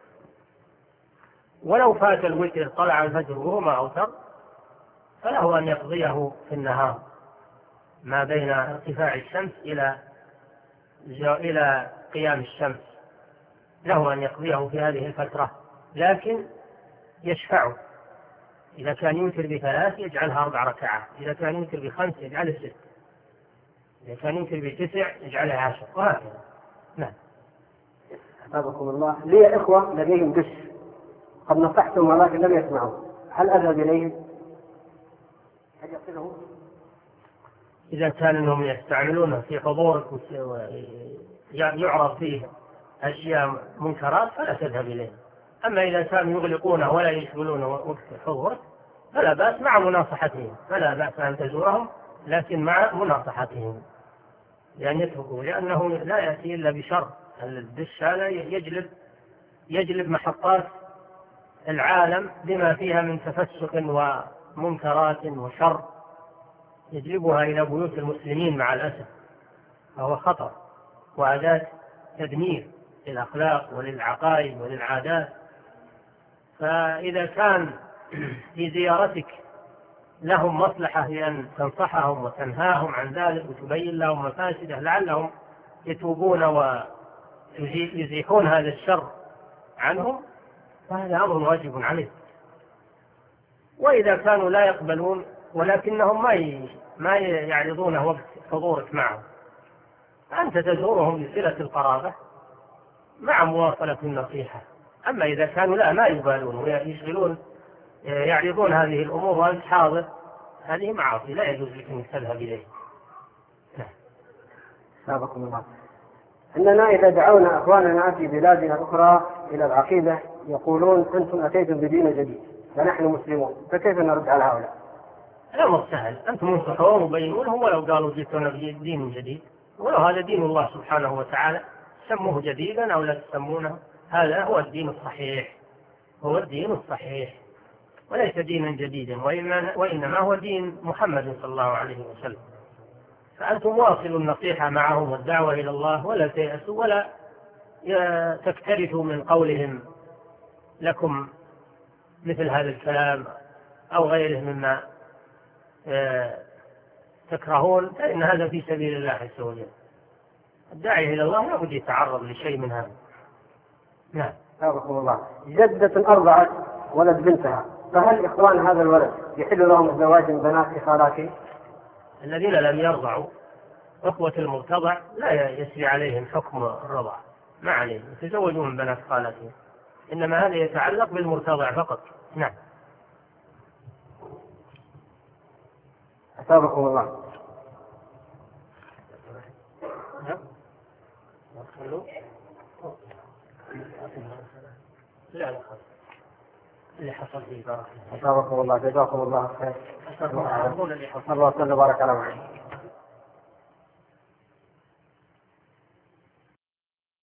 ولو فات الوتر طلع الفجر وهو ما أوتر فله أن يقضيه في النهار ما بين ارتفاع الشمس إلى قيام الشمس، له أن يقضيه في هذه الفترة، لكن يشفع. إذا كان يوتر ب3 يجعلها 4 ركعات، إذا كان يوتر ب5 يجعلها 6، إذا كان يوتر ب9 يجعلها 10، وهكذا. نعم. أحبكم الله، لي إخوة لديهم دش قد نصحتهم ولكن لم يسمعوا، هل أذهب إليهم؟ هل يصلهم؟ إذا كان أنهم يستعملونه في حضورك يعرض فيه أشياء منكرات فلا تذهب إليه. أما إذا كانوا يغلقونه ولا يشغلونه وقت حضورك فلا بأس مع مناصحتهم، فلا بأس أن تزورهم لكن مع مناصحتهم لأن يتركوا، لأنه لا يأتي إلا بشر. الدش هذا يجلب محطات العالم بما فيها من تفسق ومنكرات وشر، يجلبها إلى بيوت المسلمين مع الأسف، فهو خطر وأداة تدمير للأخلاق وللعقائد وللعادات. فإذا كان في زيارتك لهم مصلحة بأن تنصحهم وتنهاهم عن ذلك وتبين لهم مفاسده لعلهم يتوبون ويزيحون هذا الشر عنهم، فهذا أمر واجب عليه. وإذا كانوا لا يقبلون ولكنهم ما يعرضونه وقت حضورك معهم، أنت تزورهم بصلة القرابة مع مواصلة النصيحة. أما إذا كانوا ما يبالون ويشغلون يعرضون هذه الأمور وأنت حاضر، هذه معاصي لا يجوز لك أن تذهب إليه. سابقكم الله. أننا إذا دعونا أخواننا في بلادنا الأخرى إلى العقيدة يقولون أنتم أتيتم بدين جديد ونحن مسلمون، فكيف نرد على هؤلاء؟ الأمر سهل، أنتم انصحوهم وبينوا لهم، ولو قالوا جئتنا بدين جديد ولو هذا دين الله سبحانه وتعالى سموه جديدا أو لا تسمونه، هذا هو الدين الصحيح، هو الدين الصحيح وليس دينا جديدا، وإنما هو دين محمد صلى الله عليه وسلم. فأنتم واصلوا النصيحة معهم والدعوة إلى الله، ولا تيأسوا ولا تكترثوا من قولهم لكم مثل هذا الكلام أو غيره مما تكرهون، فإن هذا في سبيل الله عز وجل. الداعي إلى الله لا بد يتعرض لشيء من هذا. نعم. سابقكم الله. جدة أرضعت ولد بنتها، فهل إخوان هذا الولد يحل لهم الزواج من بنات خالاتهم؟ الذين لم يرضعوا أخوة المرتضع لا يسري عليهم حكم الرضع، ما عليهم يتزوجوا من بنات خالاتهم، إنما هذا يتعلق بالمرتضع فقط. نعم. سابقكم الله. لا اللي حصل فيه بارك الله. سابقكم الله، جزاكم الله خير. الله الله وبارك على محمد.